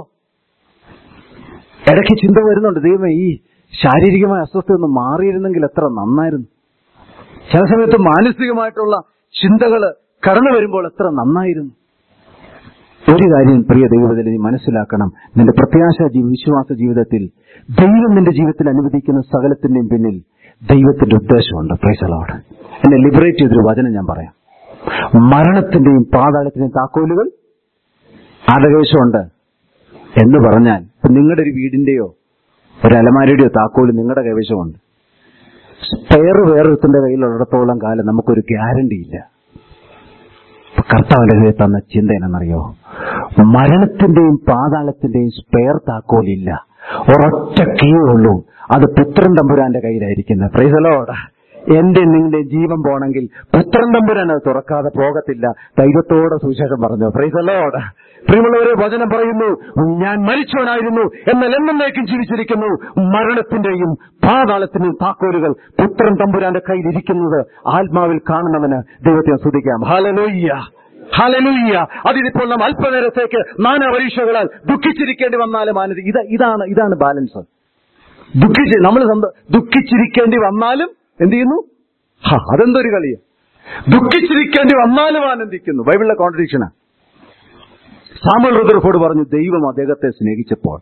ഇടയ്ക്ക് ചിന്ത വരുന്നുണ്ട്, ദൈവമേ ഈ ശാരീരികമായ അസ്വസ്ഥത ഒന്ന് മാറിയിരുന്നെങ്കിൽ എത്ര നന്നായിരുന്നു. ചില സമയത്ത് മാനസികമായിട്ടുള്ള ചിന്തകൾ കടന്നു വരുമ്പോൾ എത്ര നന്നായിരുന്നു. ഒരു കാര്യം പ്രിയ ദൈവത്തിൽ നീ മനസ്സിലാക്കണം, നിന്റെ പ്രത്യാശ വിശ്വാസ ജീവിതത്തിൽ ദൈവം നിന്റെ ജീവിതത്തിൽ അനുവദിക്കുന്ന സകലത്തിന്റെയും പിന്നിൽ ദൈവത്തിന്റെ ഉദ്ദേശമുണ്ട്. Praise the Lord. എന്നെ ലിബറേറ്റ് ചെയ്തൊരു വചനം ഞാൻ പറയാം. മരണത്തിന്റെയും പാതാളത്തിന്റെയും താക്കോലുകൾ ആരുടെ കൈവശമുണ്ട് എന്ന് പറഞ്ഞാൽ, നിങ്ങളുടെ ഒരു വീടിന്റെയോ ഒരു അലമാരയുടെയോ താക്കോല് നിങ്ങളുടെ കൈവശമുണ്ട്. സ്പെയർ വേറൊരുത്തിന്റെ കയ്യിലുള്ളിടത്തോളം കാലം നമുക്കൊരു ഗ്യാരണ്ടി ഇല്ല. കർത്താവിന്റെ കയ്യിൽ തന്ന ചിന്ത എന്നറിയോ? മരണത്തിന്റെയും പാതാളത്തിന്റെയും സ്പെയർ താക്കോലില്ല. ഒരൊറ്റ കീ ഉള്ളൂ, അത് പുത്രൻ തമ്പുരാന്റെ കയ്യിലായിരിക്കുന്നത്. Price the Lord. എന്റെ നിന്റെ ജീവൻ പോണെങ്കിൽ പുത്രൻ തമ്പുരാൻ അത് തുറക്കാതെ പോകത്തില്ല. ധൈര്യത്തോടെ സുവിശേഷം പറഞ്ഞു. Praise the Lord. പ്രിയമുള്ളവരെ, വചനം പറയുന്നു, ഞാൻ മരിച്ചവനായിരുന്നു എന്നാൽ എന്നേക്കും ജീവിച്ചിരിക്കുന്നു. മരണത്തിന്റെയും പാതാളത്തിന്റെയും താക്കോലുകൾ പുത്രൻ തമ്പുരാന്റെ കയ്യിലിരിക്കുന്നത് ആത്മാവിൽ കാണുന്നവന് ദൈവത്തെ സ്തുതിക്കാം. Hallelujah, hallelujah. അതിനിപ്പോൾ നാം അല്പനേരത്തേക്ക് നാനാ പരീക്ഷകളാൽ ദുഃഖിച്ചിരിക്കേണ്ടി വന്നാലും ആനന്ദി. ഇത് ഇതാണ് ഇതാണ് ബാലൻസ്. ദുഃഖിച്ച് നമ്മൾ ദുഃഖിച്ചിരിക്കേണ്ടി വന്നാലും എന്ത് ചെയ്യുന്നു? അതെന്തൊരു കളിയാ. ദുഃഖിച്ചിരിക്കേണ്ടി വന്നാലും ആനന്ദിക്കുന്നു. ബൈബിളിലെ കോൺട്രഡിക്ഷനാ. സാമുവൽ റുദർഫോർഡ് പറഞ്ഞു, ദൈവം അദ്ദേഹത്തെ സ്നേഹിച്ചപ്പോൾ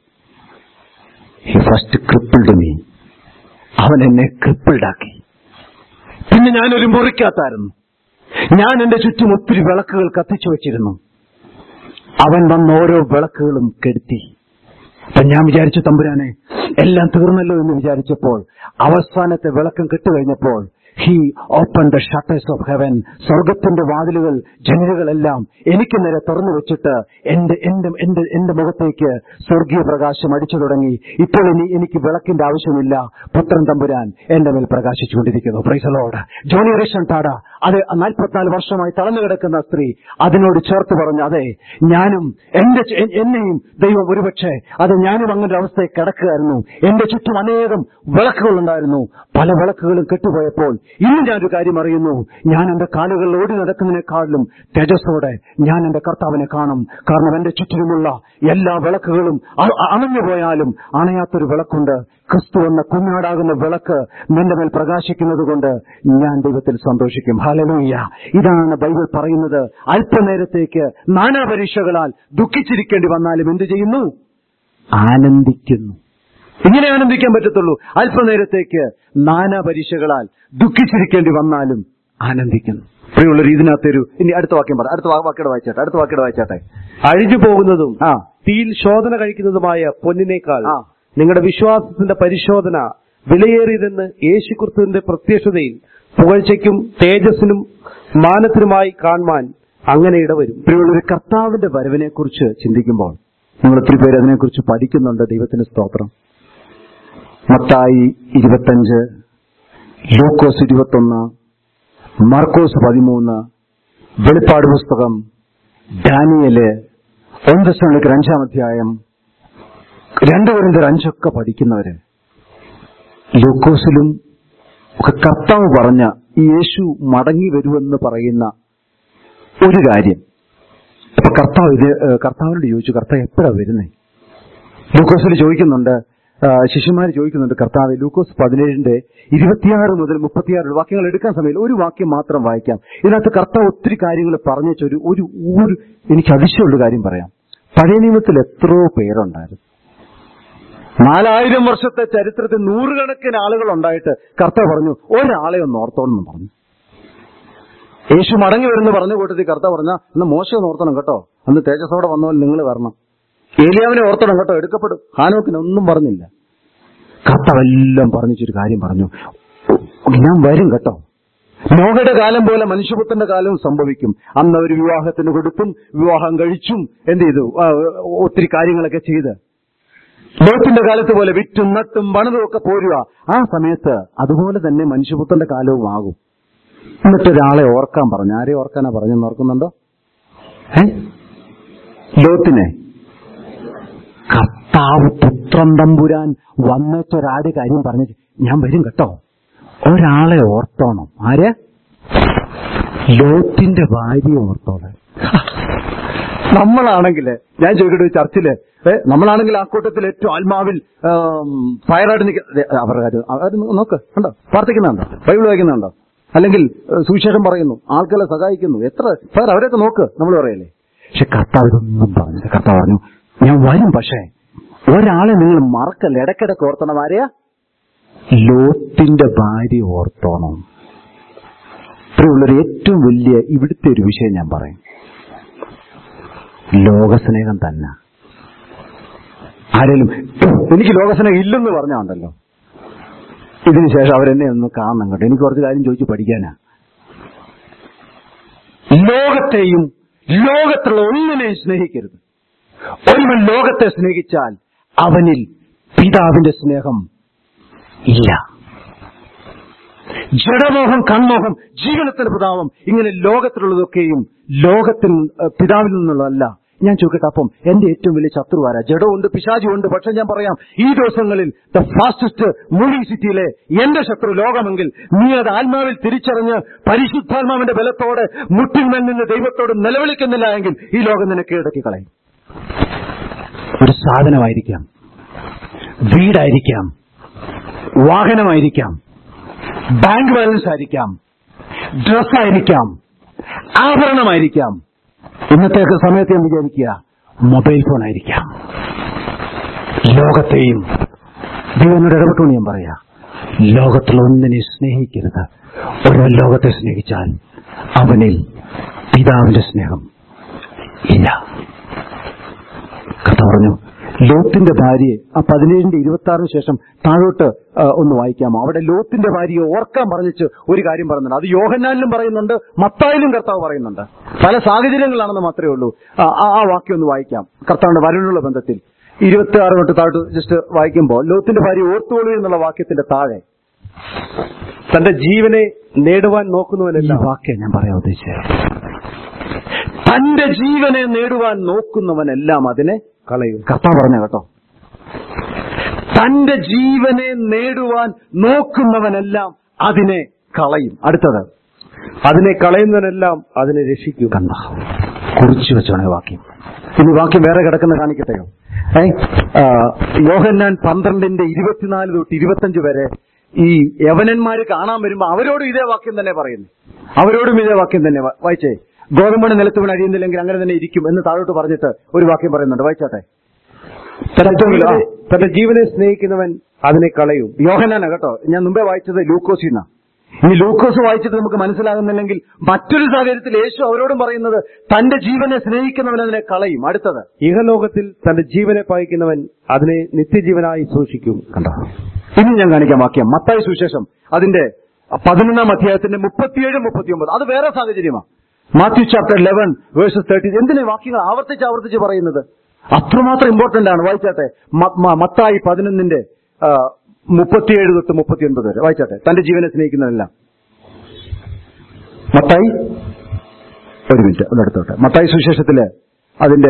ഹി ഫസ്റ്റ് ക്രിപ്പിൾഡ് മീ, അവൻ എന്നെ ക്രിപ്പിൾഡാക്കി. പിന്നെ ഞാനൊരു മുറിക്കകത്തായിരുന്നു. ഞാൻ എന്റെ ചുറ്റും ഒത്തിരി വിളക്കുകൾ കത്തിച്ചു വെച്ചിരുന്നു. അവൻ വന്ന് ഓരോ വിളക്കുകളും കെടുത്തി. അപ്പൊ ഞാൻ വിചാരിച്ചു, തമ്പുരാനെ എല്ലാം തീർന്നല്ലോ എന്ന് വിചാരിച്ചപ്പോൾ അവസാനത്തെ വിളക്കം കെട്ടുകഴിഞ്ഞപ്പോൾ he open the shutters of heaven. സ്വർഗത്തിന്റെ വാതിലുകൾ, ജനലുകളെല്ലാം എനിക്ക് നേരെ തുറന്നു വെച്ചിട്ട് എന്റെ എന്റെ എന്റെ എന്റെ മുഖത്തേക്ക് സ്വർഗീയ പ്രകാശം അടിച്ചു തുടങ്ങി. ഇപ്പോൾ ഇനി എനിക്ക് വിളക്കിന്റെ ആവശ്യമില്ല. പുത്രൻ തമ്പുരാൻ എന്റെ മേൽ പ്രകാശിച്ചുകൊണ്ടിരിക്കുന്നു. Praise the Lord. Joni Eareckson Tada, അത് നാൽപ്പത്തിനാല് വർഷമായി തളർന്നു കിടക്കുന്ന സ്ത്രീ, അതിനോട് ചേർത്ത് പറഞ്ഞു, അതെ ഞാനും എന്റെ എന്നെയും ദൈവം ഒരുപക്ഷെ അത് ഞാനും അങ്ങനെ ഒരു അവസ്ഥയിൽ കിടക്കുകയായിരുന്നു. എന്റെ ചുറ്റും അനേകം വിളക്കുകൾ ഉണ്ടായിരുന്നു. പല വിളക്കുകളും കെട്ടുപോയപ്പോൾ ഇന്ന് ഞാനൊരു കാര്യം അറിയുന്നു, ഞാൻ എന്റെ കാലുകളിൽ ഓടി നടക്കുന്നതിനേക്കാളും തേജസ്സോടെ ഞാൻ എന്റെ കർത്താവിനെ കാണും. കാരണം എന്റെ ചുറ്റിലുമുള്ള എല്ലാ വിളക്കുകളും അണഞ്ഞു പോയാലും അണയാത്തൊരു വിളക്കുണ്ട്. ക്രിസ്തു എന്ന കുഞ്ഞാടാകുന്ന വിളക്ക് നിന്റെ മേൽ പ്രകാശിക്കുന്നത് കൊണ്ട് ഞാൻ ദൈവത്തിൽ സന്തോഷിക്കും. ഹല്ലേലൂയ. ഇതാണ് ബൈബിൾ പറയുന്നത്. അല്പനേരത്തേക്ക് നാനാ പരീക്ഷകളാൽ ദുഃഖിച്ചിരിക്കേണ്ടി വന്നാലും എന്ത് ചെയ്യുന്നു? ആനന്ദിക്കുന്നു. ഇങ്ങനെ ആനന്ദിക്കാൻ പറ്റത്തുള്ളൂ. അല്പനേരത്തേക്ക് നാനാ പരീക്ഷകളാൽ ദുഃഖിച്ചിരിക്കേണ്ടി വന്നാലും ആനന്ദിക്കുന്നു. പ്രിയമുള്ളവർ, ഇതിനകത്തൊരു ഇനി അടുത്ത വാക്യം പറ. അടുത്ത വാക്യം വായിച്ചാട്ടെ. അടുത്ത വാക്യം വായിച്ചാട്ടെ. അഴിഞ്ഞു പോകുന്നതും തീയിൽ ശോധന കഴിക്കുന്നതുമായ പൊന്നിനേക്കാൾ നിങ്ങളുടെ വിശ്വാസത്തിന്റെ പരിശോധന വിലയേറിയതെന്ന് യേശുക്രിസ്തുവിന്റെ പ്രത്യക്ഷതയിൽ പുകഴ്ചയ്ക്കും തേജസ്സിനും മാനത്തിനുമായി കാണുവാൻ അങ്ങനെ ഇടവരും. പ്രിയമുള്ളവരെ, കർത്താവിന്റെ വരവിനെ കുറിച്ച് ചിന്തിക്കുമ്പോൾ നിങ്ങൾ ഒത്തിരി പേര് അതിനെക്കുറിച്ച് പഠിക്കുന്നുണ്ട്. ദൈവത്തിന് സ്തോത്രം. മത്തായി ഇരുപത്തഞ്ച്, ലൂക്കോസ് ഇരുപത്തൊന്ന്, മാർക്കോസ് പതിമൂന്ന്, വെളിപ്പാട് പുസ്തകം, ഡാനിയേല്, ഒന്ന് തെസ്സലോനിക്കർ അഞ്ചാം അധ്യായം, രണ്ട് കൊരിന്ത്യർ അഞ്ചൊക്കെ പഠിക്കുന്നവര് ലൂക്കോസിലും ഒക്കെ കർത്താവ് പറഞ്ഞ ഈ യേശു മടങ്ങി വരുമെന്ന് പറയുന്ന ഒരു കാര്യം. അപ്പൊ കർത്താവ് ഇത് കർത്താവിനോട് ചോദിച്ചു, കർത്താവ് എപ്പോഴാ വരുന്നേ? ലൂക്കോസിൽ ചോദിക്കുന്നുണ്ട്, ശിഷ്യന്മാർ ചോദിക്കുന്നുണ്ട്, കർത്താവ് ലൂക്കോസ് പതിനേഴിന്റെ ഇരുപത്തിയാറ് മുതൽ മുപ്പത്തിയാറ് വാക്യങ്ങൾ എടുക്കാൻ സമയത്ത് ഒരു വാക്യം മാത്രം വായിക്കാം. ഇതിനകത്ത് കർത്താവ് ഒത്തിരി കാര്യങ്ങൾ പറഞ്ഞു വെച്ചൊരു ഒരു ഒരു എനിക്ക് അതിശയമുള്ള കാര്യം പറയാം. പഴയ നിയമത്തിൽ എത്രയോ പേരുണ്ടായിരുന്നു. നാലായിരം വർഷത്തെ ചരിത്രത്തിൽ നൂറുകണക്കിന് ആളുകൾ ഉണ്ടായിട്ട് കർത്താവ് പറഞ്ഞു ഒരാളെ ഒന്ന് ഓർത്തോണെന്ന് പറഞ്ഞു. യേശു മടങ്ങി വരുന്ന പറഞ്ഞ കൂട്ടത്തിൽ കർത്താവ് പറഞ്ഞ അന്ന് മോശം ഓർത്തണം കേട്ടോ, അന്ന് തേജസ്സോടെ വന്നപോലെ നിങ്ങൾ വരണം. ഏലിയാവിനെ ഓർത്തണം കേട്ടോ, എടുക്കപ്പെടും. ഹാനോക്കിനൊന്നും പറഞ്ഞില്ല. കർത്താവ് എല്ലാം പറഞ്ഞൊരു കാര്യം പറഞ്ഞു, ഞാൻ വരും കേട്ടോ. നോഹയുടെ കാലം പോലെ മനുഷ്യപുത്രന്റെ കാലവും സംഭവിക്കും. അന്ന് ഒരു വിവാഹത്തിന് കൊടുത്തും വിവാഹം കഴിച്ചും എന്ത് ചെയ്തു, ഒത്തിരി കാര്യങ്ങളൊക്കെ ചെയ്ത് ലോത്തിന്റെ കാലത്ത് പോലെ വിറ്റും നട്ടും പണിതും ഒക്കെ പോരുക. ആ സമയത്ത് അതുപോലെ തന്നെ മനുഷ്യപുത്രന്റെ കാലവും ആകും. എന്നിട്ടൊരാളെ ഓർക്കാൻ പറഞ്ഞു. ആരെ ഓർക്കാനാ പറഞ്ഞെന്ന് ഓർക്കുന്നുണ്ടോ? ഏ ലോത്തിനെ. കർത്താവ് പുത്രൻ തമ്പുരാൻ വന്നിട്ടൊരാട് കാര്യം പറഞ്ഞു, ഞാൻ വരും കേട്ടോ, ഒരാളെ ഓർത്തോണം. ആരെ? ലോത്തിന്റെ ഭാര്യ ഓർത്തോളെ. നമ്മളാണെങ്കില് ഞാൻ ചോദിക്കട്ടെ, ചർച്ചില് നമ്മളാണെങ്കിൽ ആ കൂട്ടത്തിൽ ഏറ്റവും ആത്മാവിൽ ഫയറായിട്ട് നിൽക്കുക അവരുടെ അവർ നോക്ക് കണ്ടോ, പ്രാർത്ഥിക്കുന്നുണ്ടോ, ബൈബിൾ വായിക്കുന്നുണ്ടോ, അല്ലെങ്കിൽ സുവിശേഷം പറയുന്നു, ആൾക്കാരെ സഹായിക്കുന്നു, എത്ര ഫയർ അവരെയൊക്കെ നോക്ക് നമ്മൾ പറയല്ലേ. പക്ഷെ കർത്താവ് ഇതൊന്നും പറഞ്ഞില്ല. കർത്താവ് പറഞ്ഞു, ഞാൻ വരും, പക്ഷേ ഒരാളെ നിങ്ങൾ മറക്കല്ല, ഇടയ്ക്കിടയ്ക്ക് ഓർത്തണം. ആരെയാ? ലോത്തിന്റെ ഭാര്യ ഓർത്തോണം. ഇത്രയുള്ളൊരു ഏറ്റവും വലിയ ഇവിടുത്തെ ഒരു വിഷയം ഞാൻ പറയും, ലോകസ്നേഹം തന്നെ. ആരെങ്കിലും എനിക്ക് ലോകസ്നേഹം ഇല്ലെന്ന് പറഞ്ഞാണ്ടല്ലോ, ഇതിനുശേഷം അവരെന്നെ ഒന്ന് കാണണം കേട്ടോ, എനിക്ക് കുറച്ച് കാര്യം ചോദിച്ചു പഠിക്കാനാ. ലോകത്തെയും ലോകത്തുള്ള ഒന്നിനെയും സ്നേഹിക്കരുത്. ഒരുവൻ ലോകത്തെ സ്നേഹിച്ചാൽ അവനിൽ പിതാവിന്റെ സ്നേഹം ഇല്ല. ജഡമോഹം, കൺമോഹം, ജീവനത്തിന്റെ പ്രതാപം, ഇങ്ങനെ ലോകത്തിലുള്ളതൊക്കെയും ലോകത്തിൽ പിതാവിൽ നിന്നുള്ളതല്ല. ഞാൻ ചോദിക്കട്ടെ, അപ്പം എന്റെ ഏറ്റവും വലിയ ശത്രുവാരാ? ജഡമുണ്ട്, പിശാചുണ്ട്. പക്ഷെ ഞാൻ പറയാം, ഈ ദിവസങ്ങളിൽ ദ ഫാസ്റ്റസ്റ്റ് മൂവിംഗ് സിറ്റിയിലെ എന്റെ ശത്രു ലോകമെങ്കിൽ നീ അത് ആത്മാവിൽ തിരിച്ചറിഞ്ഞ് പരിശുദ്ധാത്മാവിന്റെ ബലത്തോടെ മുട്ടിന്മേൽ നിന്ന് ദൈവത്തോട് നിലവിളിക്കുന്നില്ല എങ്കിൽ ഈ ലോകം നിന്നെ കീഴടക്കി കളയും. ഒരു സാധനമായിരിക്കാം, വീടായിരിക്കാം, വാഹനമായിരിക്കാം, ബാങ്ക് ബാലൻസ് ആയിരിക്കാം, ഡ്രസ്സായിരിക്കാം, ആഭരണമായിരിക്കാം, ഇന്നത്തെ സമയത്ത് ഞാൻ വിചാരിക്കുക മൊബൈൽ ഫോൺ ആയിരിക്കാം. ലോകത്തെയും ദൈവനോട് ഇടപെട്ടു ഞാൻ പറയാ, ലോകത്തിൽ ഒന്നിനെ സ്നേഹിക്കരുത്. ഓരോ ലോകത്തെ സ്നേഹിച്ചാൽ അവനിൽ പിതാവിന്റെ സ്നേഹം ഇല്ല. കഥ പറഞ്ഞു, ലോത്തിന്റെ ഭാര്യയെ ആ പതിനേഴിന്റെ ഇരുപത്തി ആറിന് ശേഷം താഴോട്ട് ഒന്ന് വായിക്കാമോ? അവിടെ ലോത്തിന്റെ ഭാര്യയെ ഓർക്കാൻ പറഞ്ഞിട്ട് ഒരു കാര്യം പറയുന്നുണ്ട്. അത് യോഹന്നാനിലും പറയുന്നുണ്ട്, മത്തായിലും കർത്താവ് പറയുന്നുണ്ട്. പല സാഹചര്യങ്ങളാണെന്ന് മാത്രമേ ഉള്ളൂ. ആ വാക്യം ഒന്ന് വായിക്കാം. കർത്താവിന്റെ വരവിനുള്ള ബന്ധത്തിൽ ഇരുപത്തി ആറ് തൊട്ട് താഴോട്ട് ജസ്റ്റ് വായിക്കുമ്പോൾ ലോത്തിന്റെ ഭാര്യ ഓർത്തോളൂ എന്നുള്ള വാക്യത്തിന്റെ താഴെ തന്റെ ജീവനെ നേടുവാൻ നോക്കുന്നവനെല്ലാം, വാക്യം ഞാൻ പറയാൻ ഉദ്ദേശിച്ചത്, തന്റെ ജീവനെ നേടുവാൻ നോക്കുന്നവനെല്ലാം അതിനെ കളയും. കർത്താവ് പറഞ്ഞ കേട്ടോ, തന്റെ ജീവനെ നേടുവാൻ നോക്കുന്നവനെല്ലാം അതിനെ കളയും. അടുത്തത്, അതിനെ കളയുന്നവനെല്ലാം അതിനെ രക്ഷിക്കും. കണ്ട, കുറിച്ചു വെച്ചോണേ വാക്യം. ഇനി വാക്യം വേറെ കിടക്കുന്ന കാണിക്കട്ടെയോ? ഏ യോഹന്നാൻ പന്ത്രണ്ടിന്റെ ഇരുപത്തിനാല് തൊട്ട് ഇരുപത്തഞ്ച് വരെ ഈ യവനന്മാര് കാണാൻ വരുമ്പോ അവരോടും ഇതേ വാക്യം തന്നെ പറയുന്നു. അവരോടും ഇതേ വാക്യം തന്നെ വായിച്ചേ. ഗോതമ്പണ് നിലത്ത് വീണ് അരിയുന്നില്ലെങ്കിൽ അങ്ങനെ തന്നെ ഇരിക്കും എന്ന് താഴോട്ട് പറഞ്ഞിട്ട് ഒരു വാക്യം പറയുന്നുണ്ട്. വായിച്ചാട്ടെ. തന്റെ ജീവനെ സ്നേഹിക്കുന്നവൻ അതിനെ കളയും. യോഹന്നാനാ കേട്ടോ, ഞാൻ മുമ്പേ വായിച്ചത് ലൂക്കോസിന്നാ. ഇനി ലൂക്കോസ് വായിച്ചിട്ട് നമുക്ക് മനസ്സിലാകുന്നില്ലെങ്കിൽ മറ്റൊരു സാഹചര്യത്തിൽ യേശു അവരോടും പറയുന്നത് തന്റെ ജീവനെ സ്നേഹിക്കുന്നവൻ അതിനെ കളയും. അടുത്തത്, ഇഹലോകത്തിൽ തന്റെ ജീവനെ പായിക്കുന്നവൻ അതിനെ നിത്യജീവനായി സൂക്ഷിക്കും. കണ്ടോ? ഇനി ഞാൻ കാണിക്കാം വാക്യം. മത്തായി സുവിശേഷം അതിന്റെ പതിനൊന്നാം അധ്യായത്തിന്റെ മുപ്പത്തിയേഴ് മുപ്പത്തിയൊമ്പത്. അത് വേറെ സാഹചര്യമാണ്. Matthew chapter eleven verses thirty. എന്തിനാ വാക്യങ്ങൾ ആവർത്തിച്ച് ആവർത്തിച്ച് പറയുന്നത്? അത്രമാത്രം ഇമ്പോർട്ടന്റ് ആണ്. വായിച്ചാട്ടെ, മത്തായി പതിനൊന്നിന്റെ മുപ്പത്തിയേഴ് തൊട്ട് മുപ്പത്തിയൊൻപത് വരെ വായിച്ചാട്ടെ. തന്റെ ജീവനെ സ്നേഹിക്കുന്നതെല്ലാം. മത്തായി, ഒരു മിനിറ്റ് ഒന്ന് എടുത്തോട്ടെ. മത്തായി സുവിശേഷത്തില് അതിന്റെ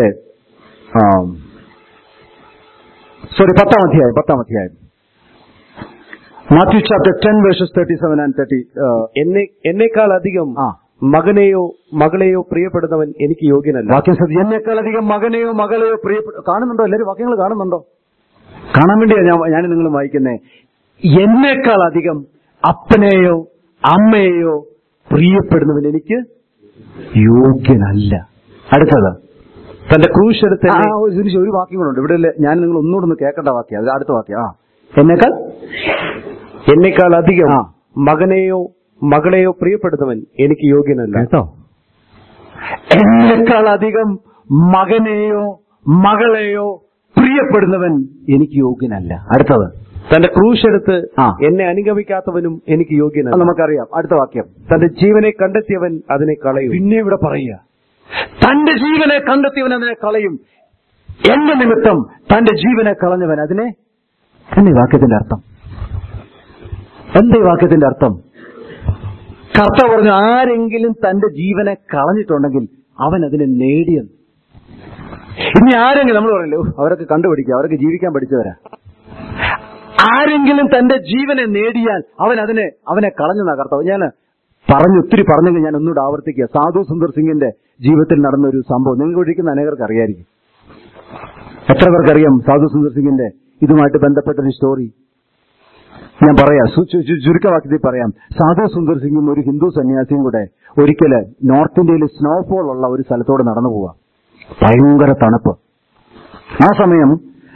സോറി പത്താം അധ്യായം പത്താം അധ്യായം Matthew chapter ten verses thirty seven and thirty. എന്നെ എന്നേക്കാൾ അധികം മകനെയോ മകളെയോ പ്രിയപ്പെടുന്നവൻ എനിക്ക് യോഗ്യനല്ല. വാക്യം ശ്രദ്ധിച്ചു. എന്നേക്കാൾ അധികം മകനെയോ മകളെയോ പ്രിയപ്പെട്ട. കാണുന്നുണ്ടോ? എല്ലാവരും വാക്യങ്ങൾ കാണുന്നുണ്ടോ? കാണാൻ വേണ്ടിയാ ഞാൻ ഞാൻ നിങ്ങൾ വായിക്കുന്നേ. എന്നേക്കാൾ അധികം അപ്പനെയോ അമ്മയെയോ പ്രിയപ്പെടുന്നവൻ എനിക്ക് യോഗ്യനല്ല. അടുത്തത് തന്റെ ക്രൂശ് എടുത്ത്. ഒരു വാക്യം കൂടെ ഉണ്ട് ഇവിടെ. ഞാൻ നിങ്ങൾ ഒന്നുകൂടെ ഒന്ന് കേൾക്കേണ്ട വാക്യം. അത് അടുത്ത വാക്യം. ആ എന്നേക്കാൾ എന്നേക്കാൾ അധികം മകനെയോ മകളെയോ പ്രിയപ്പെടുന്നവൻ എനിക്ക് യോഗ്യനല്ല. കേട്ടോ? എന്നേക്കാൾ അധികം മകനെയോ മകളെയോ പ്രിയപ്പെടുന്നവൻ എനിക്ക് യോഗ്യനല്ല. അടുത്തത് തന്റെ ക്രൂശ് എടുത്ത് എന്നെ അനുഗമിക്കാത്തവനും എനിക്ക് യോഗ്യനല്ല. നമുക്കറിയാം. അടുത്ത വാക്യം. തന്റെ ജീവനെ കണ്ടെത്തിയവൻ അതിനെ കളയും. പിന്നെ ഇവിടെ പറയുക, തന്റെ ജീവനെ കണ്ടെത്തിയവൻ അതിനെ കളയും. എന്റെ നിമിത്തം തന്റെ ജീവനെ കളഞ്ഞവൻ അതിനെ. എന്താ ഈ വാക്യത്തിന്റെ അർത്ഥം? എന്താ ഈ വാക്യത്തിന്റെ അർത്ഥം? കർത്താവ് പറഞ്ഞു, ആരെങ്കിലും തന്റെ ജീവനെ കളഞ്ഞിട്ടുണ്ടെങ്കിൽ അവൻ അതിനെ നേടിയെന്ന്. ഇനി ആരെങ്കിലും, നമ്മൾ പറയല്ലോ അവരൊക്കെ കണ്ടുപിടിക്കുക, അവരൊക്കെ ജീവിക്കാൻ പഠിച്ചവരാ. ആരെങ്കിലും തന്റെ ജീവനെ നേടിയാൽ അവൻ അതിനെ അവനെ കളഞ്ഞെന്നാ കർത്താവ്. ഞാൻ പറഞ്ഞു ഒത്തിരി പറഞ്ഞെങ്കിൽ ഞാൻ ഒന്നുകൂടെ ആവർത്തിക്കുക. സാധു സുന്ദർ സിംഗിന്റെ ജീവിതത്തിൽ നടന്ന ഒരു സംഭവം നിങ്ങൾക്ക് ഒഴിക്കുന്ന അനേകർക്ക് അറിയായിരിക്കും. എത്ര പേർക്കറിയാം സാധു സുന്ദർ സിംഗിന്റെ ഇതുമായിട്ട് ബന്ധപ്പെട്ടൊരു സ്റ്റോറി? ഞാൻ പറയാം, ചുരുക്കവാക്യത്തിൽ പറയാം. സാധു സുന്ദർ സിംഗും ഒരു ഹിന്ദു സന്യാസിയും കൂടെ ഒരിക്കല് നോർത്ത് ഇന്ത്യയിൽ സ്നോഫോൾ ഉള്ള ഒരു സ്ഥലത്തോട് നടന്നു പോവാ. ഭയങ്കര തണുപ്പ്. ആ സമയം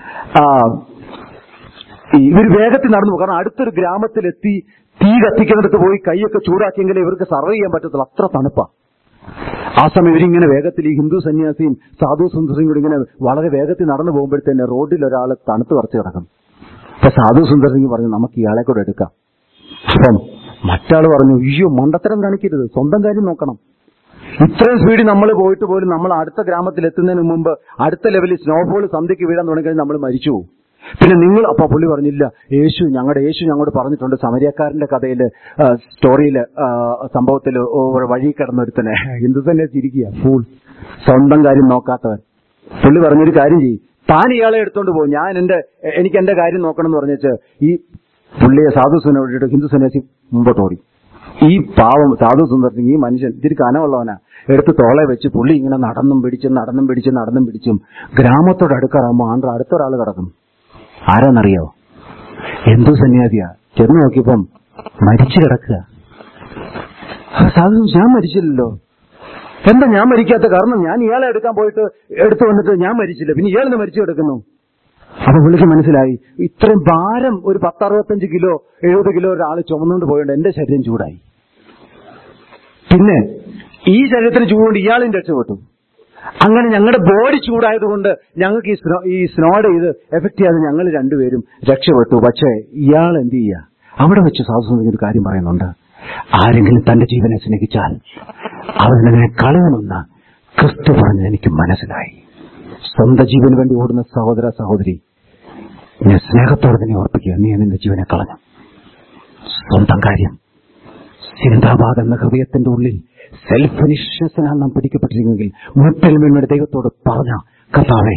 ഇവർ വേഗത്തിൽ നടന്നു പോകും. കാരണം അടുത്തൊരു ഗ്രാമത്തിലെത്തി തീ കത്തിക്കുന്നിടത്ത് പോയി കൈയൊക്കെ ചൂടാക്കിയെങ്കിലേ ഇവർക്ക് സർവൈവ് ചെയ്യാൻ പറ്റത്തുള്ളൂ. അത്ര തണുപ്പാ. ആ സമയം ഇവരിങ്ങനെ വേഗത്തിൽ, ഈ ഹിന്ദു സന്യാസിയും സാധു സുന്ദർ സിംഗ് കൂടി ഇങ്ങനെ വളരെ വേഗത്തിൽ നടന്നു പോകുമ്പോഴത്തേന് റോഡിൽ ഒരാൾ തണുത്ത് വറച്ച് കിടക്കും. അപ്പൊ സാധു സുന്ദർ സിംഗ് പറഞ്ഞു, നമുക്ക് ഇയാളെ കൂടെ എടുക്കാം. അപ്പം മറ്റാൾ പറഞ്ഞു, അയ്യോ മണ്ടത്തരം കാണിക്കരുത്, സ്വന്തം കാര്യം നോക്കണം. ഇത്രയും സ്പീഡിൽ നമ്മൾ പോയിട്ട് പോലും നമ്മൾ അടുത്ത ഗ്രാമത്തിൽ എത്തുന്നതിന് മുമ്പ് അടുത്ത ലെവലിൽ സ്നോഫോൾ സന്ധ്യയ്ക്ക് വീഴാൻ തുടങ്ങിക്കഴിഞ്ഞാൽ നമ്മൾ മരിച്ചു പോകും. പിന്നെ നിങ്ങൾ, അപ്പൊ പുള്ളി പറഞ്ഞില്ല, യേശു ഞങ്ങളുടെ യേശു ഞങ്ങളോട് പറഞ്ഞിട്ടുണ്ട്. സമരിയക്കാരന്റെ കഥയില് സ്റ്റോറിയില് സംഭവത്തില് വഴി കിടന്നൊരുത്തനെ ഹിന്ദു തന്നെ ചിരിക്കുക, ഫൂൾ, സ്വന്തം കാര്യം നോക്കാത്തവൻ. പുള്ളി പറഞ്ഞൊരു കാര്യം ചെയ്യും, താൻ ഇയാളെ എടുത്തോണ്ട് പോകും, ഞാൻ എന്റെ എനിക്ക് എന്റെ കാര്യം നോക്കണം എന്ന് പറഞ്ഞിട്ട് ഈ പുള്ളിയെ സാധു സുനോട് ഹിന്ദു സന്യാസി മുമ്പോട്ട് ഓടി. ഈ പാവം സാധു സുന്ദർ സിംഗ്, ഈ മനുഷ്യൻ ഇത്തിരി കനമുള്ളവനാ, എടുത്ത് തോളെ വെച്ച് പുള്ളി ഇങ്ങനെ നടന്നും പിടിച്ചും നടന്നും പിടിച്ചും നടന്നും പിടിച്ചും ഗ്രാമത്തോട് അടുക്കാറാകുമ്പോ ആണ്ട് അടുത്തൊരാൾ കിടക്കും. ആരാന്നറിയോ? ഹിന്ദു സന്യാസിയാ. ചെന്ന് നോക്കിയപ്പം മരിച്ചു കിടക്കുക. സാധു, ഞാൻ മരിച്ചില്ലല്ലോ. എന്താ ഞാൻ മരിക്കാത്ത കാരണം? ഞാൻ ഇയാളെ എടുക്കാൻ പോയിട്ട് എടുത്തു വന്നിട്ട് ഞാൻ മരിച്ചില്ല, പിന്നെ ഇയാളെന്ന് മരിച്ചു കിടക്കുന്നു. അപ്പൊ പുള്ളിക്ക് മനസ്സിലായി, ഇത്രയും ഭാരം ഒരു പത്തറുപത്തഞ്ച് കിലോ എഴുപത് കിലോ ഒരാൾ ചുമന്നുകൊണ്ട് പോയോണ്ട് എന്റെ ശരീരം ചൂടായി. പിന്നെ ഈ ശരീരത്തിന് ചൂടുകൊണ്ട് ഇയാളും രക്ഷപ്പെട്ടു. അങ്ങനെ ഞങ്ങളുടെ ബോഡി ചൂടായതുകൊണ്ട് ഞങ്ങൾക്ക് ഈ സ്നോ ഈ സ്നോയുടെ ഇത് എഫക്ട് ചെയ്യാതെ ഞങ്ങൾ രണ്ടുപേരും രക്ഷപ്പെട്ടു. പക്ഷേ ഇയാൾ എന്ത് ചെയ്യുക? അവിടെ വെച്ച് സാധു ഒരു കാര്യം പറയുന്നുണ്ട്, ആരെങ്കിലും തന്റെ ജീവനെ സ്നേഹിച്ചാൽ അവനെ കളയണമെന്ന് ക്രിസ്തു പറഞ്ഞ് എനിക്ക് മനസ്സിലായി. സ്വന്തം ജീവന് വേണ്ടി ഓടുന്ന സഹോദര സഹോദരി, ഞാൻ സ്നേഹത്തോടെ തന്നെ ഓർപ്പിക്കുക, നീ നിന്റെ ജീവനെ കളഞ്ഞു. സ്വന്തം കാര്യം, ചിന്താബാധ എന്ന ഹൃദയത്തിന്റെ ഉള്ളിൽ സെൽഫിനിഷ്നസിനാൽ നാം പിടിക്കപ്പെട്ടിരിക്കുമെങ്കിൽ മുട്ടിൽ വീണ ദൈവത്തോട് പറഞ്ഞ, കർത്താവേ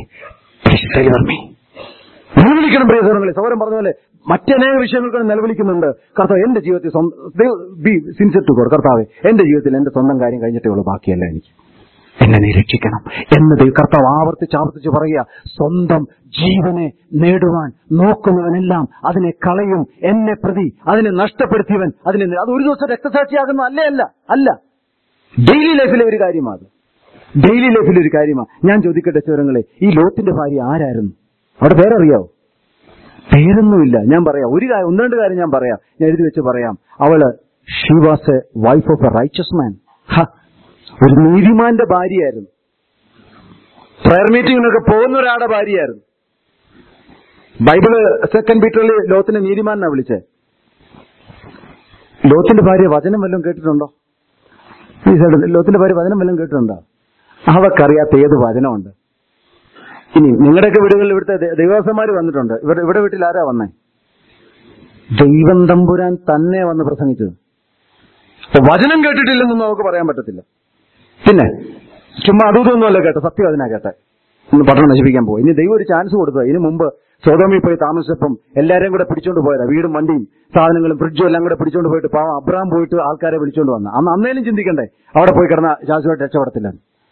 നിലവിളിക്കണം. പ്രിയ സഹോദരങ്ങളെ, സഹോദരൻ പറഞ്ഞ പോലെ മറ്റനേക വിഷയങ്ങൾക്ക് നിലവിളിക്കുന്നുണ്ട്. കർത്താവ് എന്റെ ജീവിതത്തിൽ സിൻസിയർ ടു ഗോഡ്, കർത്താവേ എന്റെ ജീവിതത്തിൽ എന്റെ സ്വന്തം കാര്യം കഴിഞ്ഞിട്ടേ ഉള്ളൂ, ബാക്കിയല്ല എനിക്ക്, എന്നെ നീ രക്ഷിക്കണം എന്നത് കർത്താവ് ആവർത്തിച്ച് ആവർത്തിച്ച് പറയുക. സ്വന്തം ജീവനെ നേടുവാൻ നോക്കുന്നവനെല്ലാം അതിനെ കളയും. എന്നെ പ്രതി അതിനെ നഷ്ടപ്പെടുത്തിയവൻ അതിനെ, അത് ഒരു ദിവസം രക്തസാക്ഷിയാകുന്ന അല്ലേ അല്ല അല്ല ഡെയിലി ലൈഫിലെ ഒരു കാര്യമാണ്. ഡെയിലി ലൈഫിലെ ഒരു കാര്യമാണ്. ഞാൻ ചോദിക്കട്ടെ സഹോദരങ്ങളെ, ഈ ലോത്തിന്റെ ഭാര്യ ആരായിരുന്നു? അവിടെ പേരറിയാവോ? പേരൊന്നുമില്ല. ഞാൻ പറയാം ഒരു കാര്യം, ഒന്ന് രണ്ട് കാര്യം ഞാൻ പറയാം, ഞാൻ എഴുതി വെച്ച് പറയാം. അവള് she was a wife of a righteous man. ഒരു നീതിമാന്റെ ഭാര്യയായിരുന്നു. പ്രയർ മീറ്റിങ്ങിനൊക്കെ പോകുന്ന ഒരാളുടെ ഭാര്യയായിരുന്നു. ബൈബിള് സെക്കൻഡ് പീറ്ററിൽ ലോത്തിനെ നീതിമാനാ വിളിച്ചേ. ലോത്തിന്റെ ഭാര്യ വചനം വല്ലതും കേട്ടിട്ടുണ്ടോ? ഈ ലോകത്തിന്റെ ഭാര്യ വചനം വല്ലതും കേട്ടിട്ടുണ്ടോ? അവർക്കറിയാത്ത ഏത് വചനമുണ്ട്? ഇനി നിങ്ങളുടെയൊക്കെ വീടുകളിൽ ഇവിടുത്തെ ദൈവദാസന്മാര് വന്നിട്ടുണ്ട്. ഇവിടെ ഇവിടെ വീട്ടിൽ ആരാ വന്നേ? ദൈവം തമ്പുരാൻ തന്നെ വന്ന് പ്രസംഗിച്ചത്. വചനം കേട്ടിട്ടില്ലെന്നൊന്നും നമുക്ക് പറയാൻ പറ്റത്തില്ല. പിന്നെ ചുമ്മാ അതുതൊന്നുമല്ല കേട്ടോ, സത്യം അതിനാ കേട്ടെ. ഇന്ന് പട്ടണം നശിപ്പിക്കാൻ പോകും. ഇനി ദൈവം ഒരു ചാൻസ് കൊടുത്തത്. ഇതിനു മുമ്പ് സൊദോമിൽ പോയി താമസിച്ചപ്പം എല്ലാവരെയും കൂടെ പിടിച്ചോണ്ട് പോയതാ. വീടും വണ്ടിയും സാധനങ്ങളും ഫ്രിഡ്ജും എല്ലാം കൂടെ പിടിച്ചോണ്ട് പോയിട്ട് പാവം അബ്രഹാം പോയിട്ട് ആൾക്കാരെ വിളിച്ചോണ്ട് വന്ന. അന്ന് അന്നേലും ചിന്തിക്കണ്ടേ അവിടെ പോയി കിടന്ന ശാശ്വതമായിട്ട് രക്ഷപ്പെടത്തില്ല.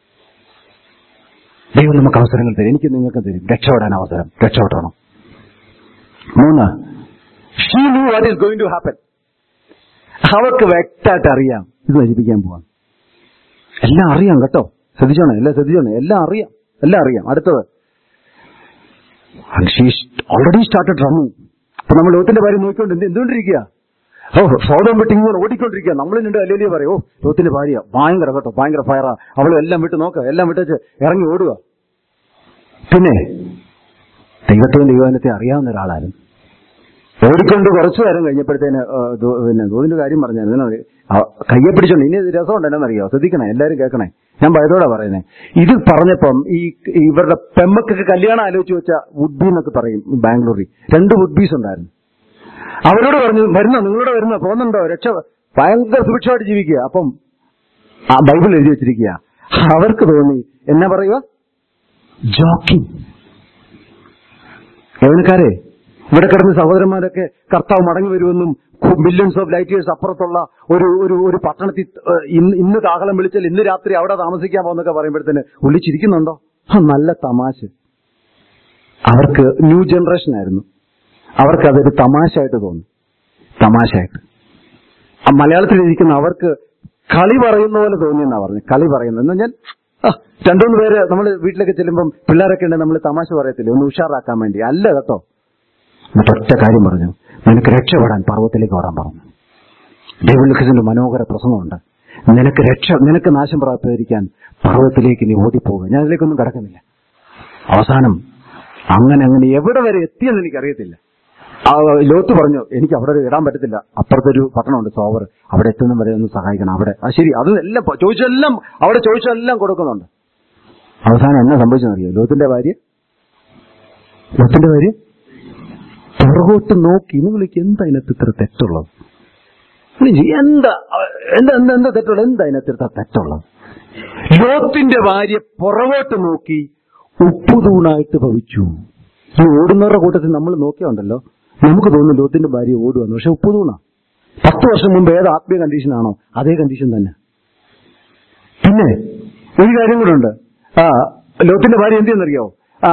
ദൈവം നമുക്ക് അവസരങ്ങൾ തരും, എനിക്ക് നിങ്ങൾക്ക് തരും രക്ഷപ്പെടാൻ അവസരം. രക്ഷപ്പെടണം. മൂന്ന്, she knew what is going to happen. അവർക്ക് വ്യക്തമായിട്ട് അറിയാം ഇത് നശിപ്പിക്കാൻ പോവാം. എല്ലാം അറിയാം കേട്ടോ, ശ്രദ്ധിച്ചോണേ, എല്ലാം ശ്രദ്ധിച്ചോണേ, എല്ലാം അറിയാം, എല്ലാം അറിയാം. അടുത്തത്, ഓൾറെഡി സ്റ്റാർട്ടഡ് റണ്ണിങ്. അപ്പൊ നമ്മൾ ലോകത്തിന്റെ ഭാര്യ നോക്കിക്കൊണ്ട് എന്ത് എന്തുകൊണ്ടിരിക്കുക? ഓ സോദം വിട്ട് ഇങ്ങനെ ഓടിക്കൊണ്ടിരിക്കുക. നമ്മളും രണ്ട് അല്ലേ പറയും, ഓ ലോകത്തിന്റെ ഭാര്യ ഭയങ്കര കേട്ടോ, ഭയങ്കര ഫയറാ, അവളും എല്ലാം വിട്ട് നോക്കുക, എല്ലാം വിട്ടേച്ച് ഇറങ്ങി ഓടുക. പിന്നെ ദൈവത്തെയും ദൈവജനത്തെ അറിയാവുന്ന ഒരാളായിരുന്നു. ഓടിക്കൊണ്ട് കുറച്ചു നേരം കഴിഞ്ഞപ്പോഴത്തേന് പിന്നെ ദൂതിന്റെ കാര്യം പറഞ്ഞായിരുന്നു, കയ്യെ പിടിച്ചോണ്ട്. ഇനി രസമുണ്ട് എന്നാന്നറിയോ? ശ്രദ്ധിക്കണേ, എല്ലാവരും കേൾക്കണേ, ഞാൻ ഭയത്തോടെ പറയുന്നേ. ഇത് പറഞ്ഞപ്പം ഈ ഇവരുടെ പെമ്മക്കൊക്കെ കല്യാണം ആലോചിച്ച് വെച്ച വുഡ്ബി എന്നൊക്കെ പറയും ബാംഗ്ലൂരിൽ. രണ്ട് വുഡ്ബീസ് ഉണ്ടായിരുന്നു. അവരോട് പറഞ്ഞു, വരുന്ന നിങ്ങളോട് വരുന്ന പോകുന്നുണ്ടോ, രക്ഷ ഭയങ്കര സുഭിക്ഷമായിട്ട് ജീവിക്കുക. അപ്പം ആ ബൈബിൾ എഴുതി വെച്ചിരിക്കുക. അവർക്ക് തോന്നി എന്നാ പറയുക, ജോക്കിംഗ്. യവനക്കാരെ, ഇവിടെ കിടന്ന സഹോദരന്മാരൊക്കെ കർത്താവ് മടങ്ങി വരുമെന്നും മില്യൺസ് ഓഫ് ലൈറ്റ് ഇയേഴ്സ് അപ്പുറത്തുള്ള ഒരു ഒരു ഒരു പട്ടണത്തിൽ ഇന്ന് കാഹളം വിളിച്ചാൽ ഇന്ന് രാത്രി അവിടെ താമസിക്കാൻ പോകുന്നൊക്കെ പറയുമ്പോഴത്തേന് ഉള്ളിച്ചിരിക്കുന്നുണ്ടോ? നല്ല തമാശ. അവർക്ക് ന്യൂ ജനറേഷൻ ആയിരുന്നു. അവർക്കതൊരു തമാശയായിട്ട് തോന്നി. തമാശയായിട്ട് ആ മലയാളത്തിലിരിക്കുന്ന അവർക്ക് കളി പറയുന്ന പോലെ തോന്നിയെന്നാ പറഞ്ഞു. കളി പറയുന്നത് എന്ന് പറഞ്ഞാൽ രണ്ടുമൂന്ന് പേര് നമ്മൾ വീട്ടിലൊക്കെ ചെല്ലുമ്പം പിള്ളേരൊക്കെ ഉണ്ടെങ്കിൽ നമ്മൾ തമാശ പറയത്തില്ലേ, ഒന്ന് ഉഷാറാക്കാൻ വേണ്ടി. അല്ല കേട്ടോ, മറ്റൊറ്റ കാര്യം പറഞ്ഞു, നിനക്ക് രക്ഷപ്പെടാൻ പർവ്വത്തിലേക്ക് ഓടാൻ പറഞ്ഞു. ഡേവിഡ് മനോഹര പ്രസംഗമുണ്ട്. നിനക്ക് രക്ഷ നിനക്ക് നാശം പ്രാപിക്കാതിരിക്കാൻ പർവ്വത്തിലേക്ക് നീ ഓടിപ്പോവുക. ഞാൻ അതിലേക്കൊന്നും കിടക്കുന്നില്ല. അവസാനം അങ്ങനെ അങ്ങനെ എവിടെ വരെ എത്തിയെന്ന് എനിക്കറിയത്തില്ല. ലോത്ത് പറഞ്ഞു, എനിക്ക് അവിടെ ഇടാൻ പറ്റത്തില്ല, അപ്പുറത്തൊരു പട്ടണമുണ്ട് സോവർ, അവിടെ എത്തുന്ന വരെ ഒന്ന് സഹായിക്കണം. അവിടെ ആ ശരി, അത് എല്ലാം ചോദിച്ചെല്ലാം അവിടെ ചോദിച്ചെല്ലാം കൊടുക്കുന്നുണ്ട്. അവസാനം എന്നാ സംഭവിച്ചെന്നറിയോ? ലോത്തിന്റെ ഭാര്യ ലോത്തിന്റെ ഭാര്യ പുറകോട്ട് നോക്കി, നിങ്ങൾക്ക് എന്താ അതിനകത്ത് ഇത്ര തെറ്റുള്ളത്? എന്താ എന്താ എന്താ എന്താ തെറ്റുള്ളത്? എന്താ അതിനകത്ത് ഇത്ര തെറ്റുള്ളത്? ലോത്തിന്റെ ഭാര്യ പുറകോട്ട് നോക്കി ഉപ്പുതൂണായിട്ട് ഭവിച്ചു. ഈ ഓടുന്നവരുടെ കൂട്ടത്തിൽ നമ്മൾ നോക്കിയുണ്ടല്ലോ, നമുക്ക് തോന്നുന്നു ലോത്തിന്റെ ഭാര്യ ഓടുവന്നു, പക്ഷെ ഉപ്പുതൂണാ. പത്ത് വർഷം മുമ്പ് ഏത് ആത്മീയ കണ്ടീഷനാണോ അതേ കണ്ടീഷൻ തന്നെ. പിന്നെ ഒരു കാര്യം കൂടെ ഉണ്ട്. ആ ലോത്തിന്റെ ഭാര്യ എന്തെന്നറിയോ? ആ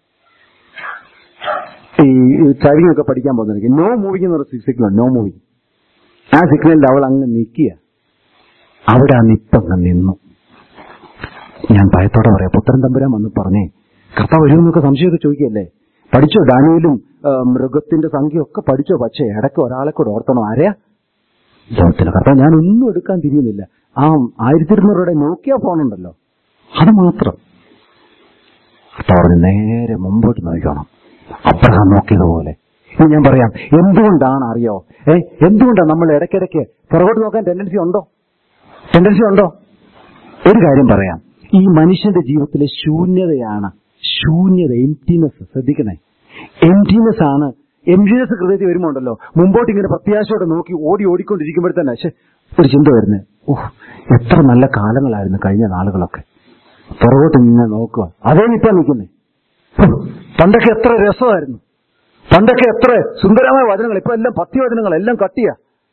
ഈ ഡ്രൈവിംഗ് ഒക്കെ പഠിക്കാൻ പോകുന്ന നോ മൂവിംഗ് എന്ന് പറഞ്ഞ സിഗ്നൽ, നോ മൂവിംഗ്. ആ സിഗ്നലിൽ അവൾ അങ്ങ് നിൽക്കുക. അവിടെ ആ നിപ്പങ്ങ് നിന്നു. ഞാൻ ഭയത്തോടെ പറയാം, പുത്രൻ തമ്പുരാൻ വന്ന് പറഞ്ഞേ കർത്താവ് വരുമെന്നൊക്കെ സംശയമൊക്കെ ചോദിക്കല്ലേ. പഠിച്ചോ, ദാനിയേലും മൃഗത്തിന്റെ സംഖ്യയൊക്കെ പഠിച്ചോ, പക്ഷേ ഇടയ്ക്ക് ഒരാളെ കൂടെ ഓർത്തണം. ആരെയാ? ലോകത്തിന് കർത്താവ്. ഞാനൊന്നും എടുക്കാൻ തിരിയുന്നില്ല. ആ ആയിരത്തി ഇരുന്നൂറ് രൂപയുടെ നോക്കിയ ഫോണുണ്ടല്ലോ, അത് മാത്രം. കർത്താവ് നേരെ മുമ്പോട്ട് നോക്കണം, അബ്രഹാം നോക്കിയതുപോലെ. ഇനി ഞാൻ പറയാം എന്തുകൊണ്ടാണ് അറിയോ? ഏ എന്തുകൊണ്ടാണ് നമ്മൾ ഇടയ്ക്കിടയ്ക്ക് പുറകോട്ട് നോക്കാൻ ടെൻഡൻസി ഉണ്ടോ? ടെൻഡൻസി ഉണ്ടോ? ഒരു കാര്യം പറയാം, ഈ മനുഷ്യന്റെ ജീവിതത്തിലെ ശൂന്യതയാണ്. ശൂന്യത, എംപ്റ്റിനെസ്. ശ്രദ്ധിക്കണേ, എംപ്റ്റിനെസ് ആണ്. എംപ്റ്റിനെസ് ഹൃദയത്തിൽ വരുമ്പോണ്ടല്ലോ, മുമ്പോട്ട് ഇങ്ങനെ പ്രത്യാശയോടെ നോക്കി ഓടി ഓടിക്കൊണ്ടിരിക്കുമ്പോഴത്തന്നെ പക്ഷെ ഒരു ചിന്ത വരുന്നത്, ഓഹ് എത്ര നല്ല കാലങ്ങളായിരുന്നു കഴിഞ്ഞ നാളുകളൊക്കെ. പുറകോട്ട് ഇങ്ങനെ നോക്കുക, അതേ നിൽക്കാൻ നിൽക്കുന്നേ. പണ്ടൊക്കെ എത്ര രസമായിരുന്നു, പണ്ടൊക്കെ എത്ര സുന്ദരമായ വചനങ്ങൾ. ഇപ്പൊ എല്ലാം പത്യവചനങ്ങൾ, എല്ലാം കട്ടിയ.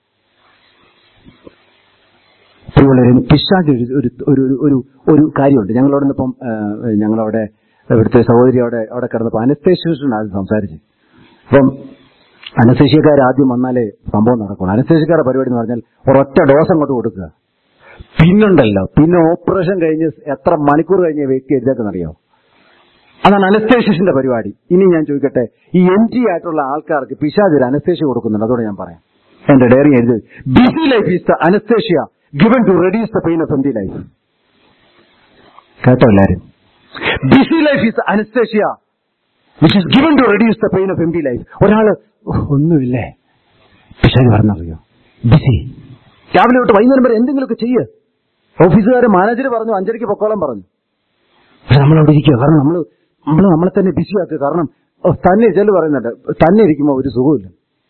പിശാച് ഒരു ഒരു ഒരു ഒരു കാര്യമുണ്ട്. ഞങ്ങളവിടെ നിന്നിപ്പം ഞങ്ങളവിടെ ഇവിടുത്തെ സഹോദരി അവിടെ അവിടെ കിടന്നപ്പോൾ അനസ്തേഷ്യൻ ആദ്യം സംസാരിച്ച്. അപ്പം അനസ്തേഷ്യക്കാർ ആദ്യം വന്നാലേ സംഭവം നടക്കുള്ളൂ. അനസ്തേഷ്യക്കാരുടെ പരിപാടി എന്ന് പറഞ്ഞാൽ ഒരൊറ്റ ഡോസ് അങ്ങോട്ട് കൊടുക്കുക, പിന്നുണ്ടല്ലോ, പിന്നെ ഓപ്പറേഷൻ കഴിഞ്ഞ് എത്ര മണിക്കൂർ കഴിഞ്ഞ് വ്യക്തി എഴുതേക്കെന്നറിയോ? അതാണ് അനസ്തേഷ്യന്റെ പരിപാടി. ഇനി ഞാൻ ചോദിക്കട്ടെ, ഈ എം ടി ആയിട്ടുള്ള ആൾക്കാർക്ക് പിശാച് അനസ്തേഷ്യ കൊടുക്കുന്നുണ്ട്. അതോടെ ഞാൻ പറയാം, എന്റെ ഡയറി എഴുതി, busy life is the anaesthesia given to reduce the pain of empty life. കേട്ടോ എല്ലാരും? Busy life is anaesthesia which is given to reduce the pain of empty life. ഒരാള് ഒന്നുമില്ലേ, പിശാച് പറഞ്ഞറിയോ, ബിസി രാവിലെ തൊട്ട് വൈകുന്നേരം വരെ എന്തെങ്കിലുമൊക്കെ ചെയ്യ്, ഓഫീസുകാരെ മാനേജർ പറഞ്ഞു അഞ്ചരയ്ക്ക് പൊക്കോളം പറഞ്ഞു. പക്ഷെ നമ്മളവിടെ ഇരിക്കുക. കാരണം നമ്മൾ നമ്മൾ നമ്മളെ തന്നെ ബിസിയാക്കുക. കാരണം തന്നെ ചെല്ലു പറയുന്നുണ്ട്, തന്നെ ഇരിക്കുമ്പോൾ ഒരു സുഖമില്ല.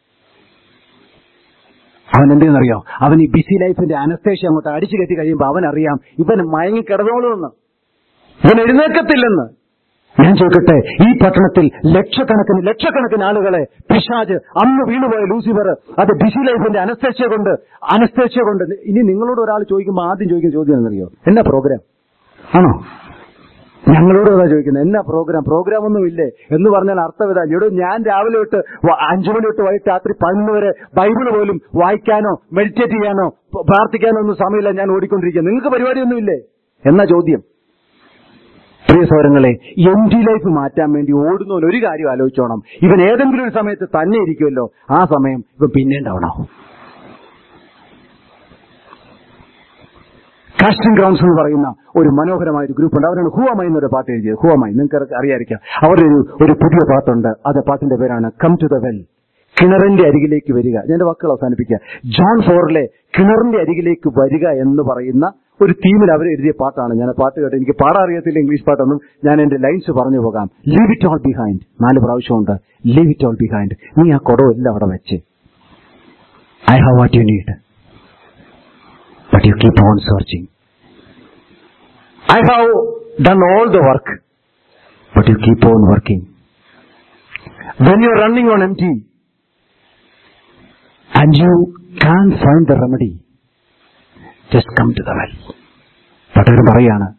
അവൻ എന്തെന്നറിയോ, അവൻ ഈ ബിസി ലൈഫിന്റെ അനസ്തേഷ്യ അങ്ങോട്ട് അടിച്ചു കെട്ടി കഴിയുമ്പോൾ അവനറിയാം ഇവൻ മയങ്ങി കിടന്നോളുമെന്ന്, ഇവൻ എഴുന്നേക്കത്തില്ലെന്ന്. ഞാൻ ചോദിക്കട്ടെ, ഈ പട്ടണത്തിൽ ലക്ഷക്കണക്കിന് ലക്ഷക്കണക്കിന് ആളുകളെ പിശാച് അന്ന് വീണുപോയ ലൂസിഫർ അത് ബിസി ലൈഫിന്റെ അനസ്തേഷ്യ കൊണ്ട് അനസ്തേഷ്യ കൊണ്ട് ഇനി നിങ്ങളോട് ഒരാൾ ചോദിക്കുമ്പോൾ ആദ്യം ചോദിക്കുന്ന ചോദ്യം എന്നറിയോ, എന്നാ പ്രോഗ്രാം ആണോ? ഞങ്ങളോട് അതാ ചോദിക്കുന്നത്, എന്നാ പ്രോഗ്രാം? പ്രോഗ്രാം ഒന്നും ഇല്ലേ എന്ന് പറഞ്ഞാൽ അർത്ഥം ഇതാ, ഇവിടെ ഞാൻ രാവിലെ തൊട്ട് അഞ്ചു മണി തൊട്ട് വൈകിട്ട് രാത്രി പതിനൊന്ന് വരെ ബൈബിള് പോലും വായിക്കാനോ മെഡിറ്റേറ്റ് ചെയ്യാനോ പ്രാർത്ഥിക്കാനോ ഒന്നും സമയമില്ല, ഞാൻ ഓടിക്കൊണ്ടിരിക്കുക. നിങ്ങൾക്ക് പരിപാടിയൊന്നുമില്ലേ എന്നാ ചോദ്യം. പ്രിയ സഹോദരങ്ങളെ, എം ഡി ലൈഫ് മാറ്റാൻ വേണ്ടി ഓടുന്നവൻ ഒരു കാര്യം ആലോചിച്ചോണം, ഇവൻ ഏതെങ്കിലും ഒരു സമയത്ത് തന്നെ ഇരിക്കുമല്ലോ, ആ സമയം ഇവൻ പിന്നെ ഉണ്ടാവണം. കാസ്റ്റിംഗ് ഗ്രൗണ്ട്സ് എന്ന് പറയുന്ന ഒരു മനോഹരമായ ഒരു ഗ്രൂപ്പ് ഉണ്ട്. അവരാണ് ഹുവാമായി എന്നൊരു പാട്ട് എഴുതിയത്. ഹുവാമായി നിങ്ങൾക്ക് അറിയാതിരിക്കാം. അവരുടെ ഒരു ഒരു പുതിയ പാട്ടുണ്ട്. അത് പാട്ടിന്റെ പേരാണ് കം ടു ദ വെൽ, കിണറിന്റെ അരികിലേക്ക് വരിക. ഞാൻ വാക്കുകൾ അവസാനിപ്പിക്കുക. ജോൺ ഫോറിലെ കിണറിന്റെ അരികിലേക്ക് വരിക എന്ന് പറയുന്ന ഒരു തീമിൽ അവർ എഴുതിയ പാട്ടാണ്. ഞാൻ പാട്ട് കേട്ട് എനിക്ക് പാടാൻ അറിയത്തില്ല ഇംഗ്ലീഷ് പാട്ടൊന്നും, ഞാൻ എന്റെ ലൈൻസ് പറഞ്ഞു പോകാം. ലീവ് ഇറ്റ് ഓൾ ബിഹൈൻഡ്, നാല് പ്രാവശ്യമുണ്ട്. Leave it all behind. നീ ആ കുടം എല്ലാം അവിടെ വെച്ച്. I have what you need, but you keep on searching. I have done all the work, but you keep on working. When you are running on empty and you can't find the remedy, just come to the well. പട്ടണം പറയാണ്,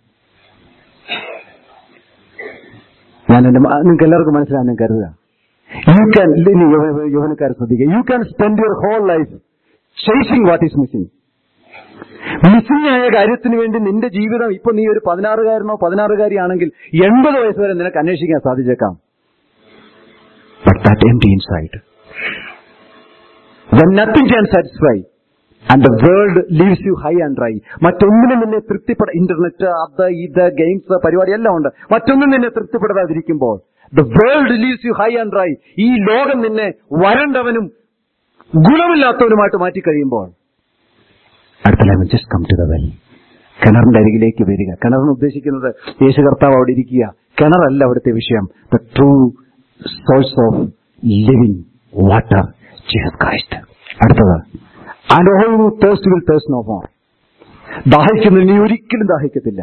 ഞാൻ എന്റെ നിങ്ങൾക്ക് എല്ലാവർക്കും മനസ്സിലാണെന്ന് കരുതുക. You can, യൗവനക്കാരെ ശ്രദ്ധിക്കുക, you can spend your whole life chasing what is missing. Missing ആയ കാര്യത്തിന് വേണ്ടി നിന്റെ ജീവിതം, ഇപ്പൊ നീ ഒരു പതിനാറുകാരനോ പതിനാറുകാരിയാണെങ്കിൽ എൺപത് വയസ്സ് വരെ നിനക്ക് അന്വേഷിക്കാൻ സാധിച്ചേക്കാം. But that empty inside, when nothing can satisfy and the world leaves you high and dry, മറ്റൊന്നിനും നിന്നെ തൃപ്തിപ്പെട, ഇന്റർനെറ്റ് അത് ഇത് ഗെയിംസ് പരിപാടി എല്ലാം ഉണ്ട്, മറ്റൊന്നും നിന്നെ തൃപ്തിപ്പെടാതിരിക്കുമ്പോൾ the world leaves you high and dry, ഈ ലോകം നിന്നെ വരണ്ടവനും ഗുണമില്ലാത്തവനുമായിട്ട് മാറ്റിക്കഴിയുമ്പോൾ അടുത്ത level, just come to the well, കിണറിന്റെ അരികിലേക്ക് വരിക. കിണറിന് ഉദ്ദേശിക്കുന്നത് യേശു കർത്താവ് അവിടെ ഇരിക്കുക. കിണറല്ല അവിടുത്തെ വിഷയം. The true source of living water, Jesus Christ. അടുത്തത്, and all who thirst will thirst no more. ദാഹിക്കുന്നു, നീ ഒരിക്കലും ദാഹിക്കത്തില്ല.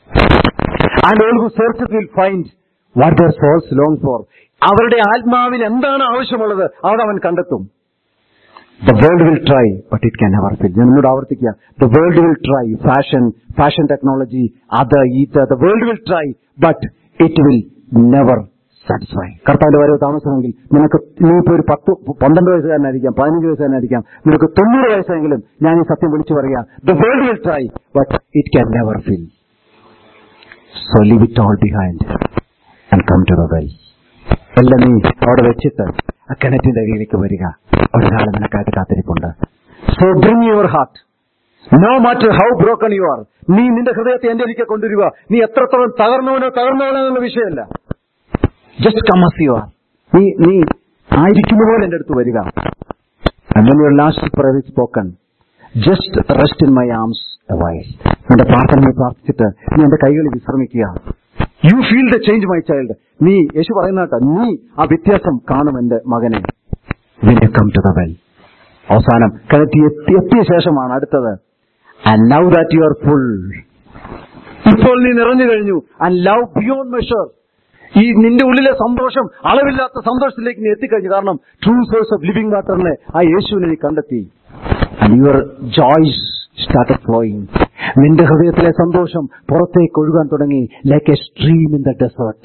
And all who search will find what their souls long for. അവരുടെ ആത്മാവിന് എന്താണ് ആവശ്യമുള്ളത് അതവൻ കണ്ടെത്തും. The world will try, but it can never fill. ഞാൻ എന്നോട് ആവർത്തിക്കുക, the world will try. Fashion, fashion technology, other, either. The world will try, but it will never satisfy. കർത്താവിന്റെ വരവ് താമസമെങ്കിൽ നിനക്ക്, നീ ഇപ്പോൾ ഒരു പത്ത് പന്ത്രണ്ട് വയസ്സുകാരനായിരിക്കാം, പതിനഞ്ച് വയസ്സുകാരനായിരിക്കാം, നിനക്ക് തൊണ്ണൂറ് വയസ്സെങ്കിലും ഞാൻ ഈ സത്യം വിളിച്ചു പറയുക, the world will try, but it can never fill. So leave it all behind and come to the well. എല്ലാം നീ അവിടെ വെച്ചിട്ട് ആ കിണറ്റിന്റെ അരികിലേക്ക് വരിക. ഒരാൾ നിനക്കായിട്ട് കാത്തിരിപ്പുണ്ട്. So bring your heart, no matter how broken you are. നീ നിന്റെ ഹൃദയത്തെ എന്റെ അരികെ കൊണ്ടുവരിക. നീ എത്രത്തോളം തകർന്നവനോ തകർന്നവനോ എന്നുള്ള വിഷയമല്ല. Just come as you are. നീ നീ ആയിരിക്കുന്ന പോലെ എന്റെ അടുത്ത് വരിക. And when your last prayer is spoken, just rest in my arms a while. നിന്റെ പ്രാർത്ഥനയെ പ്രാർത്ഥിച്ചിട്ട് നീ എന്റെ കൈകളിൽ വിശ്രമിക്കുക. You feel the change my child. നീ, യേശു പറയുന്ന കേട്ടോ, നീ ആ വ്യത്യാസം കാണും എന്റെ മകനെ. When you come to the well. അവസാനം കിണറ്റി എത്തി എത്തിയ ശേഷമാണ് അടുത്തത്, and now that you are full. ഇപ്പോൾ നീ നിറഞ്ഞു കഴിഞ്ഞു. and love beyond measure. ഈ നിന്റെ ഉള്ളിലെ സന്തോഷം, അളവില്ലാത്ത സന്തോഷത്തിലേക്ക് നീ എത്തിക്കഴിഞ്ഞു. കാരണം ട്രൂ സോഴ്സ് ഓഫ് ലിവിംഗ് വാട്ടറിനെ, ആ യേശുവിനെ നീ കണ്ടെത്തി. and your joys started flowing. നിന്റെ ഹൃദയത്തിലെ സന്തോഷം പുറത്തേക്ക് ഒഴുകാൻ തുടങ്ങി. like a stream in the desert.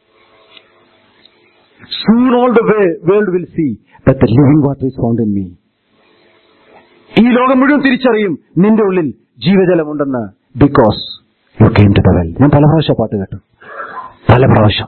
soon all the world will see that the living water is found in me. ഈ ലോകം മുഴുവൻ തിരിച്ചറിയും നിന്റെ ഉള്ളിൽ ജീവജലമുണ്ടെന്ന്. because you came to the well. ഞാൻ പല പ്രാവശ്യം പാട്ട് കേട്ടു, പല പ്രാവശ്യം.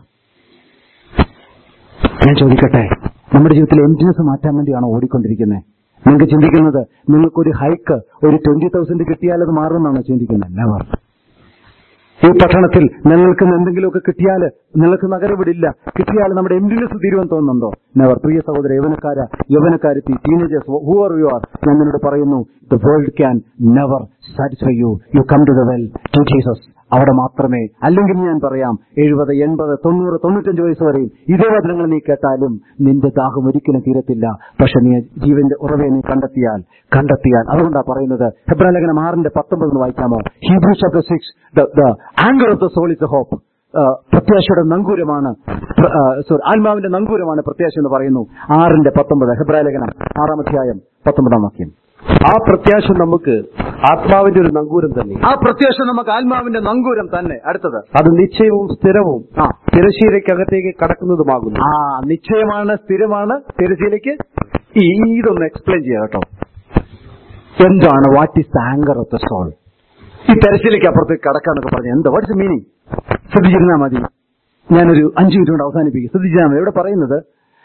ഞാൻ ചോദിക്കട്ടെ, നമ്മുടെ ജീവിതത്തിലെ എംപ്റ്റിനെസ് മാറ്റാൻ വേണ്ടിയാണോ ഓടിക്കൊണ്ടിരിക്കുന്നത്? നിങ്ങൾക്ക് ചിന്തിക്കുന്നത് നിങ്ങൾക്കൊരു ഹൈക്ക് ഒരു ട്വന്റി തൗസൻഡ് കിട്ടിയാൽ അത് മാറുമെന്നാണോ ചിന്തിക്കുന്നത്? നെവർ. ഈ പട്ടണത്തിൽ ഞങ്ങൾക്ക് എന്തെങ്കിലുമൊക്കെ കിട്ടിയാൽ നിങ്ങൾക്ക് നഗരം വിടില്ല, കിട്ടിയാൽ നമ്മുടെ എംഡിനെസ് തീരുവാൻ തോന്നുന്നുണ്ടോ? നെവർ. പ്രിയ സഹോദര, യൗവനക്കാര യൗവനക്കാരെത്തി teenagers who are you are, ഞാൻ നിന്നോട് പറയുന്നു, the world can never satisfy you. You come to the well, to Jesus. അവിടെ മാത്രമേ, അല്ലെങ്കിൽ ഞാൻ പറയാം എഴുപത് എൺപത് തൊണ്ണൂറ് തൊണ്ണൂറ്റഞ്ച് വയസ്സ് വരെയും ഇതേ വചനങ്ങൾ നീ കേട്ടാലും നിന്റെ ദാഹം ഒരിക്കലും തീരത്തില്ല. പക്ഷെ നീ ജീവന്റെ ഉറവയെ നീ കണ്ടെത്തിയാൽ കണ്ടെത്തിയാൽ അതുകൊണ്ടാ പറയുന്നത്. ഹെബ്രായലേഖനം ആറിന്റെ പത്തൊമ്പത് വായിക്കാമോ? Hebrews chapter six, the anchor of the soul is a hope. പ്രത്യാശയുടെ നങ്കൂരമാണ്, സോറി ആത്മാവിന്റെ നങ്കൂരമാണ് പ്രത്യാശ എന്ന് പറയുന്നു. ആറിന്റെ പത്തൊമ്പത്, ഹെബ്രായലേഖനം ആറാം അധ്യായം പത്തൊമ്പതാം വാക്യം. ആ പ്രത്യാശ നമുക്ക് ആത്മാവിന്റെ ഒരു നങ്കൂരം തന്നെ. ആ പ്രത്യാശ നമുക്ക് ആത്മാവിന്റെ നങ്കൂരം തന്നെ. അടുത്തത്, അത് നിശ്ചയവും സ്ഥിരവും ആ തിരശ്ശീലയ്ക്കകത്തേക്ക് കടക്കുന്നതുമാകുന്നു. ആ നിശ്ചയമാണ്, സ്ഥിരമാണ്, തിരശ്ശീലയ്ക്ക്. ഈ ഇതൊന്ന് എക്സ്പ്ലെയിൻ ചെയ്യാം കേട്ടോ. എന്താണ് what is the anchor of the soul? ഈ തിരശ്ശീലയ്ക്ക് അപ്പുറത്തേക്ക് കടക്കാന്നൊക്കെ പറഞ്ഞ എന്താ? What's the meaning? ശ്രദ്ധിച്ചിരുന്നാൽ മതി. ഞാനൊരു അഞ്ചു മിനിറ്റ് കൊണ്ട് അവസാനിപ്പിക്കും. ശ്രദ്ധിച്ചാൽ മതി. ഇവിടെ പറയുന്നത്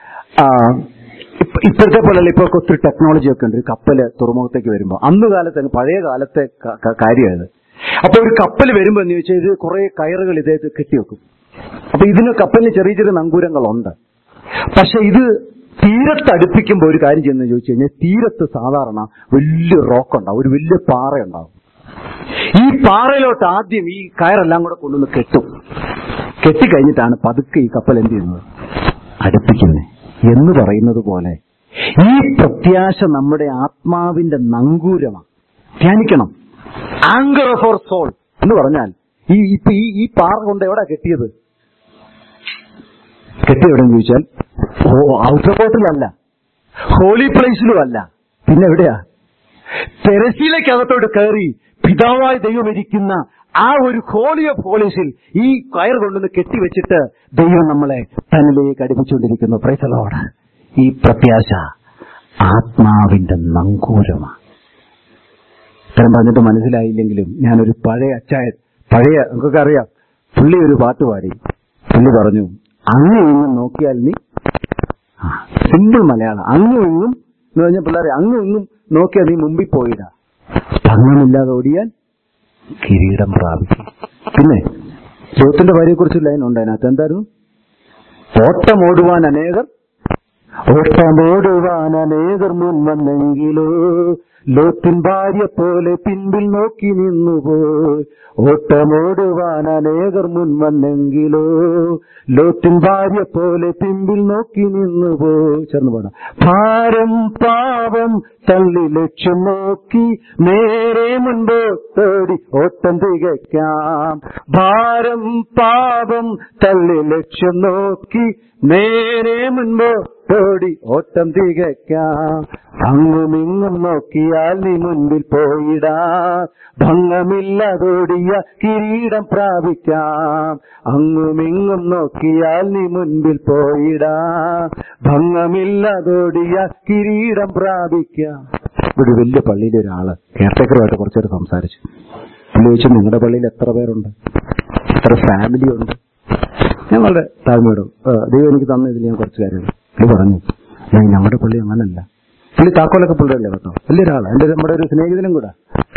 ഇപ്പോഴത്തെ പോലല്ല, ഇപ്പൊ ഒത്തിരി ടെക്നോളജി ഒക്കെ ഉണ്ട്. ഒരു കപ്പല് തുറമുഖത്തേക്ക് വരുമ്പോൾ, അന്ന് കാലത്ത് പഴയ കാലത്തെ കാര്യമായത്. അപ്പൊ ഒരു കപ്പൽ വരുമ്പോ എന്ന് ചോദിച്ചാൽ ഇത് കുറെ കയറുകൾ ഇതേത് കെട്ടിവെക്കും. അപ്പൊ ഇതിന് കപ്പലിന് ചെറിയ ചെറിയ നങ്കൂരങ്ങളുണ്ട്. പക്ഷെ ഇത് തീരത്തടുപ്പിക്കുമ്പോൾ ഒരു കാര്യം ചെയ്യുന്നത് ചോദിച്ചു കഴിഞ്ഞാൽ, തീരത്ത് സാധാരണ വലിയ റോക്കുണ്ടാവും, ഒരു വലിയ പാറയുണ്ടാവും. ഈ പാറയിലോട്ട് ആദ്യം ഈ കയറെല്ലാം കൂടെ കൊണ്ടുവന്ന് കെട്ടും. കെട്ടിക്കഴിഞ്ഞിട്ടാണ് പതുക്കെ ഈ കപ്പൽ എന്ത് ചെയ്യുന്നത്? അടുപ്പിക്കുന്നത്. എന്ന് പറയുന്നത് പോലെ ഈ പ്രത്യാശ നമ്മുടെ ആത്മാവിന്റെ നങ്കൂരമാണ്. ധ്യാനിക്കണം. ആങ്കർ ഓഫ് അവർ സോൾ എന്ന് പറഞ്ഞാൽ ഈ ഇപ്പൊ ഈ ഈ പാറ കൊണ്ട് എവിടാ കെട്ടിയത്? കെട്ടിയെവിടെന്ന് ചോദിച്ചാൽ ഔട്ടർ കോർട്ടിലല്ല, ഹോളി പ്ലേസിലും അല്ല, പിന്നെ എവിടെയാ? തെരശ്ശീലയ്ക്കകത്തോട്ട് കയറി പിതാവായ ദൈവം ഇരിക്കുന്ന ആ ഒരു ഹോളി ഓഫ് ഹോളീസിൽ ഈ കയർ കൊണ്ടുവന്ന് കെട്ടിവെച്ചിട്ട് ദൈവം നമ്മളെ തന്നിലേക്ക് അടുപ്പിച്ചുകൊണ്ടിരിക്കുന്നു. Price the Lord. ഈ പ്രത്യാശ ആത്മാവിന്റെ നങ്കൂരമാണ്. ഇത്തരം പറഞ്ഞിട്ട് മനസ്സിലായില്ലെങ്കിലും ഞാനൊരു പഴയ അച്ചായൻ, പഴയ നമുക്കൊക്കെ അറിയാം, പുള്ളി ഒരു പാട്ട് പാടി. പുള്ളി പറഞ്ഞു, അങ്ങും ഇങ്ങും നോക്കിയാൽ നീ, സിമ്പിൾ മലയാളം, അങ്ങും ഇങ്ങും എന്ന് പറഞ്ഞ പിള്ളേരെ, അങ്ങും ഇങ്ങും നോക്കിയാൽ നീ മുമ്പിൽ പോയിടാ, ഭംഗമില്ലാതെ ഓടിയാൽ കിരീടം പ്രാപിക്കും. പിന്നെ ലോത്തിന്റെ ഭാര്യയെ കുറിച്ച് ലൈൻ ഉണ്ട് അതിനകത്ത്. എന്തായിരുന്നു? ഓട്ടമോടുവാൻ അനേകർ ഓട്ടമോടുവാൻ അനേകർ മുൻ വന്നെങ്കിലോ ലോത്തിൻ ഭാര്യ പോലെ പിൻപിൽ നോക്കി നിന്നുപോയി. ഓട്ടമോടുവാൻ അനേകർ മുൻ വന്നെങ്കിലോ ലോത്തിൻ ഭാര്യ പോലെ പിൻപിൽ നോക്കി നിന്നുപോയി. ചേർന്ന് പാടാം. ഭാരം പാപം തള്ളി ലക്ഷ്യം നോക്കി നേരെ മുൻപോട്ടോടി ഓട്ടം തികയ്ക്കാം. ഭാരം പാപം തള്ളി ലക്ഷ്യം നോക്കി നേരെ മുൻപോട്ടോടി ഓട്ടം തികയ്ക്കാം. അങ്ങുമിങ്ങും നോക്കിയാൽ നീ മുൻപിൽ പോയിടാ, ഭംഗമില്ലാതോടിയ കിരീടം പ്രാപിക്കാം. അങ്ങുമിങ്ങും നോക്കിയാൽ നീ മുൻപിൽ പോയിടാ, ഭംഗമില്ലാതോടിയ കിരീടം പ്രാപിക്കാം. ഒരു വലിയ പള്ളിയിലെ ഒരാള് കെയർടേക്കറുമായിട്ട് കുറച്ചേരം സംസാരിച്ചു. പുള്ളി ചോദിച്ചു, നിങ്ങളുടെ പള്ളിയിൽ എത്ര പേരുണ്ട്, എത്ര ഫാമിലി ഉണ്ട്? ഞാൻ വളരെ താഴ്മയോടും ദൈവം എനിക്ക് തന്നതിൽ ഞാൻ കുറച്ച് കാര്യങ്ങൾ പുള്ളി പറഞ്ഞു. ഞാൻ ഞങ്ങളുടെ പള്ളി അങ്ങനല്ല. പുള്ളി താക്കോലൊക്കെ പുള്ളിയല്ലേ കേട്ടോ, വലിയൊരാളാണ്, എന്റെ നമ്മുടെ ഒരു സ്നേഹിതനും കൂടെ.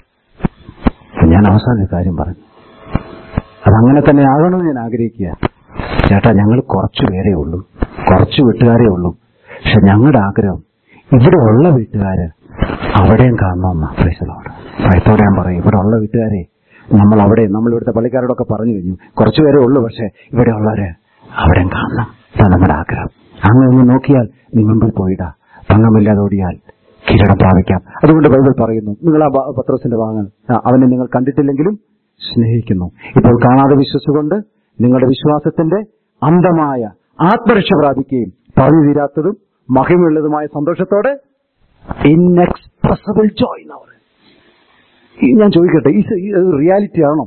ഞാൻ അവസാനം ഒരു കാര്യം പറഞ്ഞു, അതങ്ങനെ തന്നെ ആകണമെന്ന് ഞാൻ ആഗ്രഹിക്കുക. ചേട്ടാ, ഞങ്ങൾ കുറച്ചു പേരേ ഉള്ളൂ, കുറച്ച് വീട്ടുകാരേ ഉള്ളൂ. പക്ഷെ ഞങ്ങളുടെ ആഗ്രഹം ഇവിടെ ഉള്ള വീട്ടുകാര് അവിടെയും കാണണമെന്നാ. Price the Lord. ഭയത്തോടെ ഞാൻ പറയും, ഇവിടെ ഉള്ള വീട്ടുകാരെ നമ്മൾ അവിടെ, നമ്മൾ ഇവിടുത്തെ പള്ളിക്കാരോടൊക്കെ പറഞ്ഞു കഴിഞ്ഞു, കുറച്ചു പേരേ ഉള്ളൂ, പക്ഷെ ഇവിടെ ഉള്ളവര് അവിടെയും കാണണം. ഇതാ നമ്മുടെ ആഗ്രഹം. അങ്ങ് ഒന്ന് നോക്കിയാൽ നീ മുമ്പിൽ പോയിടാ, ഭംഗമില്ലാതെ ഓടിയാൽ കിരീടം പ്രാപിക്കാം. അതുകൊണ്ട് ബൈബിൾ പറയുന്നു, നിങ്ങൾ ആ പത്രോസിന്റെ ഭാഗങ്ങൾ, അവനെ നിങ്ങൾ കണ്ടിട്ടില്ലെങ്കിലും സ്നേഹിക്കുന്നു. ഇപ്പോൾ കാണാതെ വിശ്വസിച്ചുകൊണ്ട് നിങ്ങളുടെ വിശ്വാസത്തിന്റെ അന്ധമായ ആത്മരക്ഷ പ്രാപിക്കുകയും പഴി തീരാത്തതും മഹിമയുള്ളതുമായ സന്തോഷത്തോടെ ഇൻഎക്സ്പ്രസിബിൾ ജോയ് എന്ന് പറയും. ഞാൻ ചോദിക്കട്ടെ, ഇത് റിയാലിറ്റി ആണോ?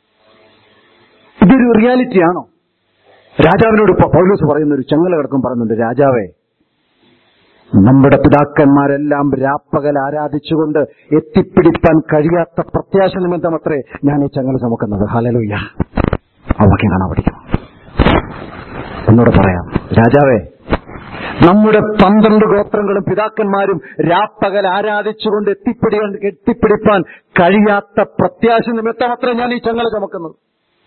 ഇതൊരു റിയാലിറ്റി ആണോ? രാജാവിനോട് പൗലോസ് പറയുന്ന ഒരു ചെങ്ങല കിടക്കും പറയുന്നുണ്ട്, രാജാവേ, നമ്മുടെ പിതാക്കന്മാരെല്ലാം രാപ്പകൽ ആരാധിച്ചുകൊണ്ട് എത്തിപ്പിടിപ്പാൻ കഴിയാത്ത പ്രത്യാശ നിമിത്തം അത്രേ ഞാൻ ഈ ചങ്ങല ചുമക്കുന്നത്. ഹല്ലേലൂയ. അവക്കെ കാണാൻ പഠിക്കും. എന്നോട് പറയാം, രാജാവേ, നമ്മുടെ പന്ത്രണ്ട് ഗോത്രങ്ങളും പിതാക്കന്മാരും രാപ്പകൽ ആരാധിച്ചുകൊണ്ട് എത്തിപ്പിടിക്കാൻ എത്തിപ്പിടിപ്പാൻ കഴിയാത്ത പ്രത്യാശ നിമിത്തം അത്രേ ഞാൻ ഈ ചങ്ങല ചുമക്കുന്നത്.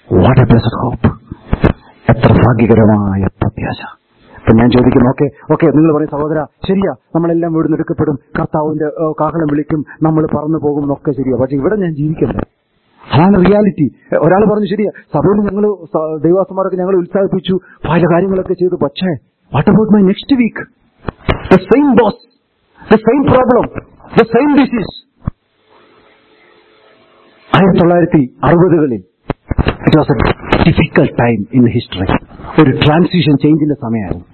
What a blessed hope! എത്ര ഭാഗ്യകരമായ പ്രത്യാശ! അപ്പൊ ഞാൻ ചോദിക്കുന്നു, ഓക്കെ ഓക്കെ നിങ്ങൾ പറയും, സഹോദര ശരിയാ, നമ്മളെല്ലാം ഇവിടുന്ന് എടുക്കപ്പെടും, കർത്താവിന്റെ കാഹളം വിളിക്കും, നമ്മൾ പറന്നു പോകും എന്നൊക്കെ ശരിയാ. പക്ഷെ ഇവിടെ ഞാൻ ജീവിക്കണ്ടേ? അതാണ് റിയാലിറ്റി. ഒരാൾ പറഞ്ഞു, ശരിയാ, സഭയിൽ ഞങ്ങൾ ദൈവാസന്മാരൊക്കെ ഞങ്ങൾ ഉത്സാഹിപ്പിച്ചു, പല കാര്യങ്ങളൊക്കെ ചെയ്തു, പക്ഷേ what about my next week? The same boss, the same problem, the same disease. ആയിരത്തി തൊള്ളായിരത്തി അറുപതുകളിൽ it was a difficult time in history. ഒരു ട്രാൻസിഷൻ ചേഞ്ചിന്റെ സമയമായിരുന്നു.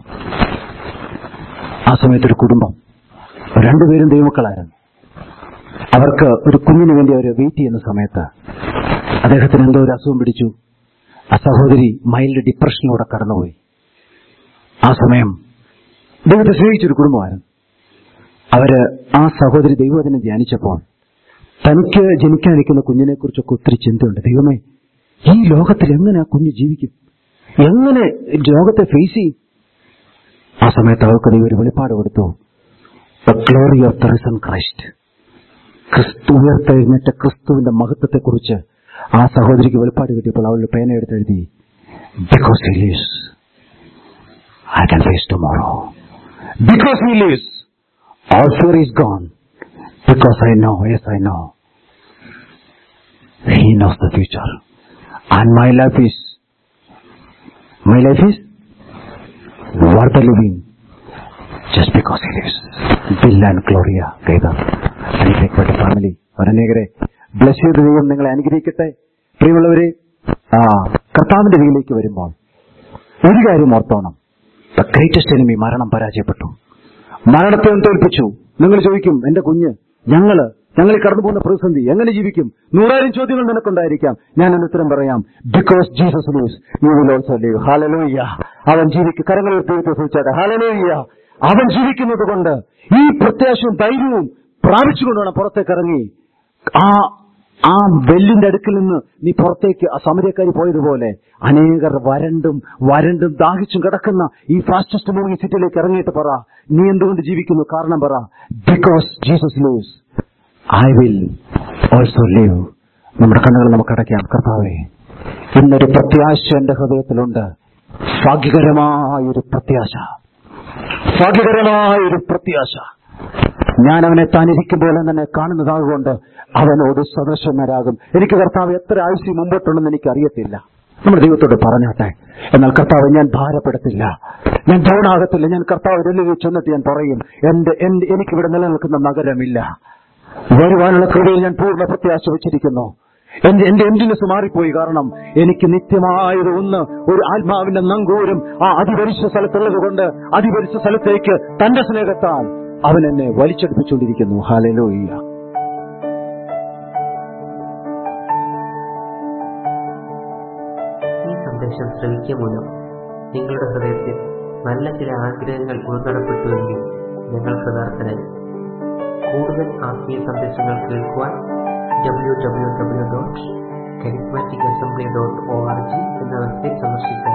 ആ സമയത്തൊരു കുടുംബം, രണ്ടുപേരും ദൈവമക്കളായിരുന്നു. അവർക്ക് ഒരു കുഞ്ഞിന് വേണ്ടി അവർ വെയിറ്റ് ചെയ്യുന്ന സമയത്ത് അദ്ദേഹത്തിന് എന്തോ ഒരു അസുഖം പിടിച്ചു. ആ സഹോദരി മൈൽഡ് ഡിപ്രഷനിലൂടെ കടന്നുപോയി. ആ സമയം ദൈവത്തെ സ്നേഹിച്ചൊരു കുടുംബമായിരുന്നു. അവര് ആ സഹോദരി ദൈവവചനം ധ്യാനിച്ചപ്പോൾ തനിക്ക് ജനിക്കാനിരിക്കുന്ന കുഞ്ഞിനെ കുറിച്ചൊക്കെ ഒത്തിരി ചിന്തയുണ്ട്. ദൈവമേ, ഈ ലോകത്തിൽ എങ്ങനെ ആ കുഞ്ഞ് ജീവിക്കും, എങ്ങനെ ലോകത്തെ ഫേസ് ചെയ്യും? ആ സമയത്ത് അവർക്ക് ദൈവം ഒരു വെളിപ്പാട് കൊടുത്തു. The glory of the risen Christ. Kristu ഉയർത്തെഴുന്നേറ്റ ക്രിസ്തുവിന്റെ മഹത്വത്തെക്കുറിച്ച് ആ സഹോദരിക്ക് വെളിപ്പാട് കിട്ടിയപ്പോൾ അവൾ പേന എടുത്തെഴുതി, because he lives I can face tomorrow. Because he lives all fear is gone. Because I know, yes I know, he knows the future. And my life is, my life is worth the living just because he lives. Bill and Gloria Gaither and Equity family. ഒരനേകരെ bless ചെയ്ത ദൈവം നിങ്ങളെ അനുഗ്രഹിക്കട്ടെ. പ്രിയമുള്ളവരെ, ആ കർത്താവിന്റെ കയ്യിലേക്ക് വരുമ്പോൾ ഒരു കാര്യം ഓർത്തോണം. ദ ഗ്രേറ്റസ്റ്റ് എനിമി മരണം പരാജയപ്പെട്ടു, മരണത്തെ തോൽപ്പിച്ചു. നിങ്ങൾ ചോദിക്കും, എന്റെ കുഞ്ഞ്, ഞങ്ങള് ഞങ്ങൾ കടന്നു പോകുന്ന പ്രതിസന്ധി എങ്ങനെ ജീവിക്കും? നൂറായിരം ചോദ്യങ്ങൾ നിനക്കുണ്ടായിരിക്കാം. ഞാൻ അതിന് ഉത്തരം പറയാം. Because Jesus lives you will also live. Hallelujah. അവൻ ജീവിക്കും. കരങ്ങൾ ഉയർത്തി സൂചിച്ചാട്ടെ. ഹല്ലേലൂയ. അവൻ ജീവിക്കുന്നത് കൊണ്ട് ഈ പ്രത്യാശയും ധൈര്യവും പ്രാപിച്ചുകൊണ്ടാണ് പുറത്തേക്ക് ഇറങ്ങി. ആ ആ വെല്ലിന്റെ അടുക്കിൽ നിന്ന് നീ പുറത്തേക്ക് ആ സമരക്കാരി പോയതുപോലെ അനേകർ വരണ്ടും വരണ്ടും ദാഹിച്ചും കിടക്കുന്ന ഈ ഫാസ്റ്റസ്റ്റ് മൂവിംഗ് സിറ്റിയിലേക്ക് ഇറങ്ങിയിട്ട് പറ, നീ എന്തുകൊണ്ട് ജീവിക്കുന്നു? കാരണം പറ, because Jesus lives I will also live. നമ്മുടെ കണ്ണുകൾ നമുക്ക് അടയ്ക്കാം. കർത്താവേ, ഇന്നൊരു പ്രത്യാശ എന്റെ ഹൃദയത്തിലുണ്ട്. ഭാഗ്യകരമായൊരു പ്രത്യാശ, ഭാഗ്യകരമായൊരു പ്രത്യാശ. ഞാൻ അവനെ താനിരിക്കും തന്നെ കാണുന്നതാകൊണ്ട് അവനോട് സദൃശന്മാരാകും. എനിക്ക് കർത്താവ് എത്ര ആയുസ് മുമ്പോട്ടുണ്ടെന്ന് എനിക്ക് അറിയത്തില്ല. നമ്മുടെ ദൈവത്തോട് പറഞ്ഞാട്ടെ. എന്നാൽ കർത്താവ്, ഞാൻ ഭാരപ്പെടുത്തില്ല, ഞാൻ ഡൗണാകത്തില്ല. ഞാൻ കർത്താവ് ഡൽഹിയിൽ ചെന്നിട്ട് ഞാൻ പറയും, എന്റെ എന്റെ എനിക്കിവിടെ നിലനിൽക്കുന്ന നഗരമില്ല. വരുവാനുള്ള കൃപയിൽ ഞാൻ പൂർണ്ണ പ്രത്യാശ വെച്ചിരിക്കുന്നു. എന്റെ എന്റെ എൻഡിനെസ് മാറിപ്പോയി. കാരണം എനിക്ക് നിത്യമായത് ഒന്ന്, ഒരു ആത്മാവിന്റെ നങ്കൂരം ആ അതിപരിശ സ്ഥലത്തുള്ളത് കൊണ്ട് അതിപരിശ സ്ഥലത്തേക്ക് തന്റെ സ്നേഹത്താൽ അവൻ എന്നെ വലിച്ചെടുപ്പിച്ചുകൊണ്ടിരിക്കുന്നു. ഹല്ലേലൂയ. ഈ സന്ദേശം ശ്രവിക്കുക മൂലം നിങ്ങളുടെ ഹൃദയത്തിൽ നല്ല ചില ആഗ്രഹങ്ങൾ ഉൾക്കടപ്പെട്ടുവെങ്കിൽ ഞങ്ങൾ കൃതാർത്ഥനായി. കൂടുതൽ ആത്മീയ സന്ദേശങ്ങൾ കേൾക്കുവാൻ W W W dot charismatic assembly dot O R G എന്ന വെബ്സൈറ്റ് സന്ദർശിക്കുക.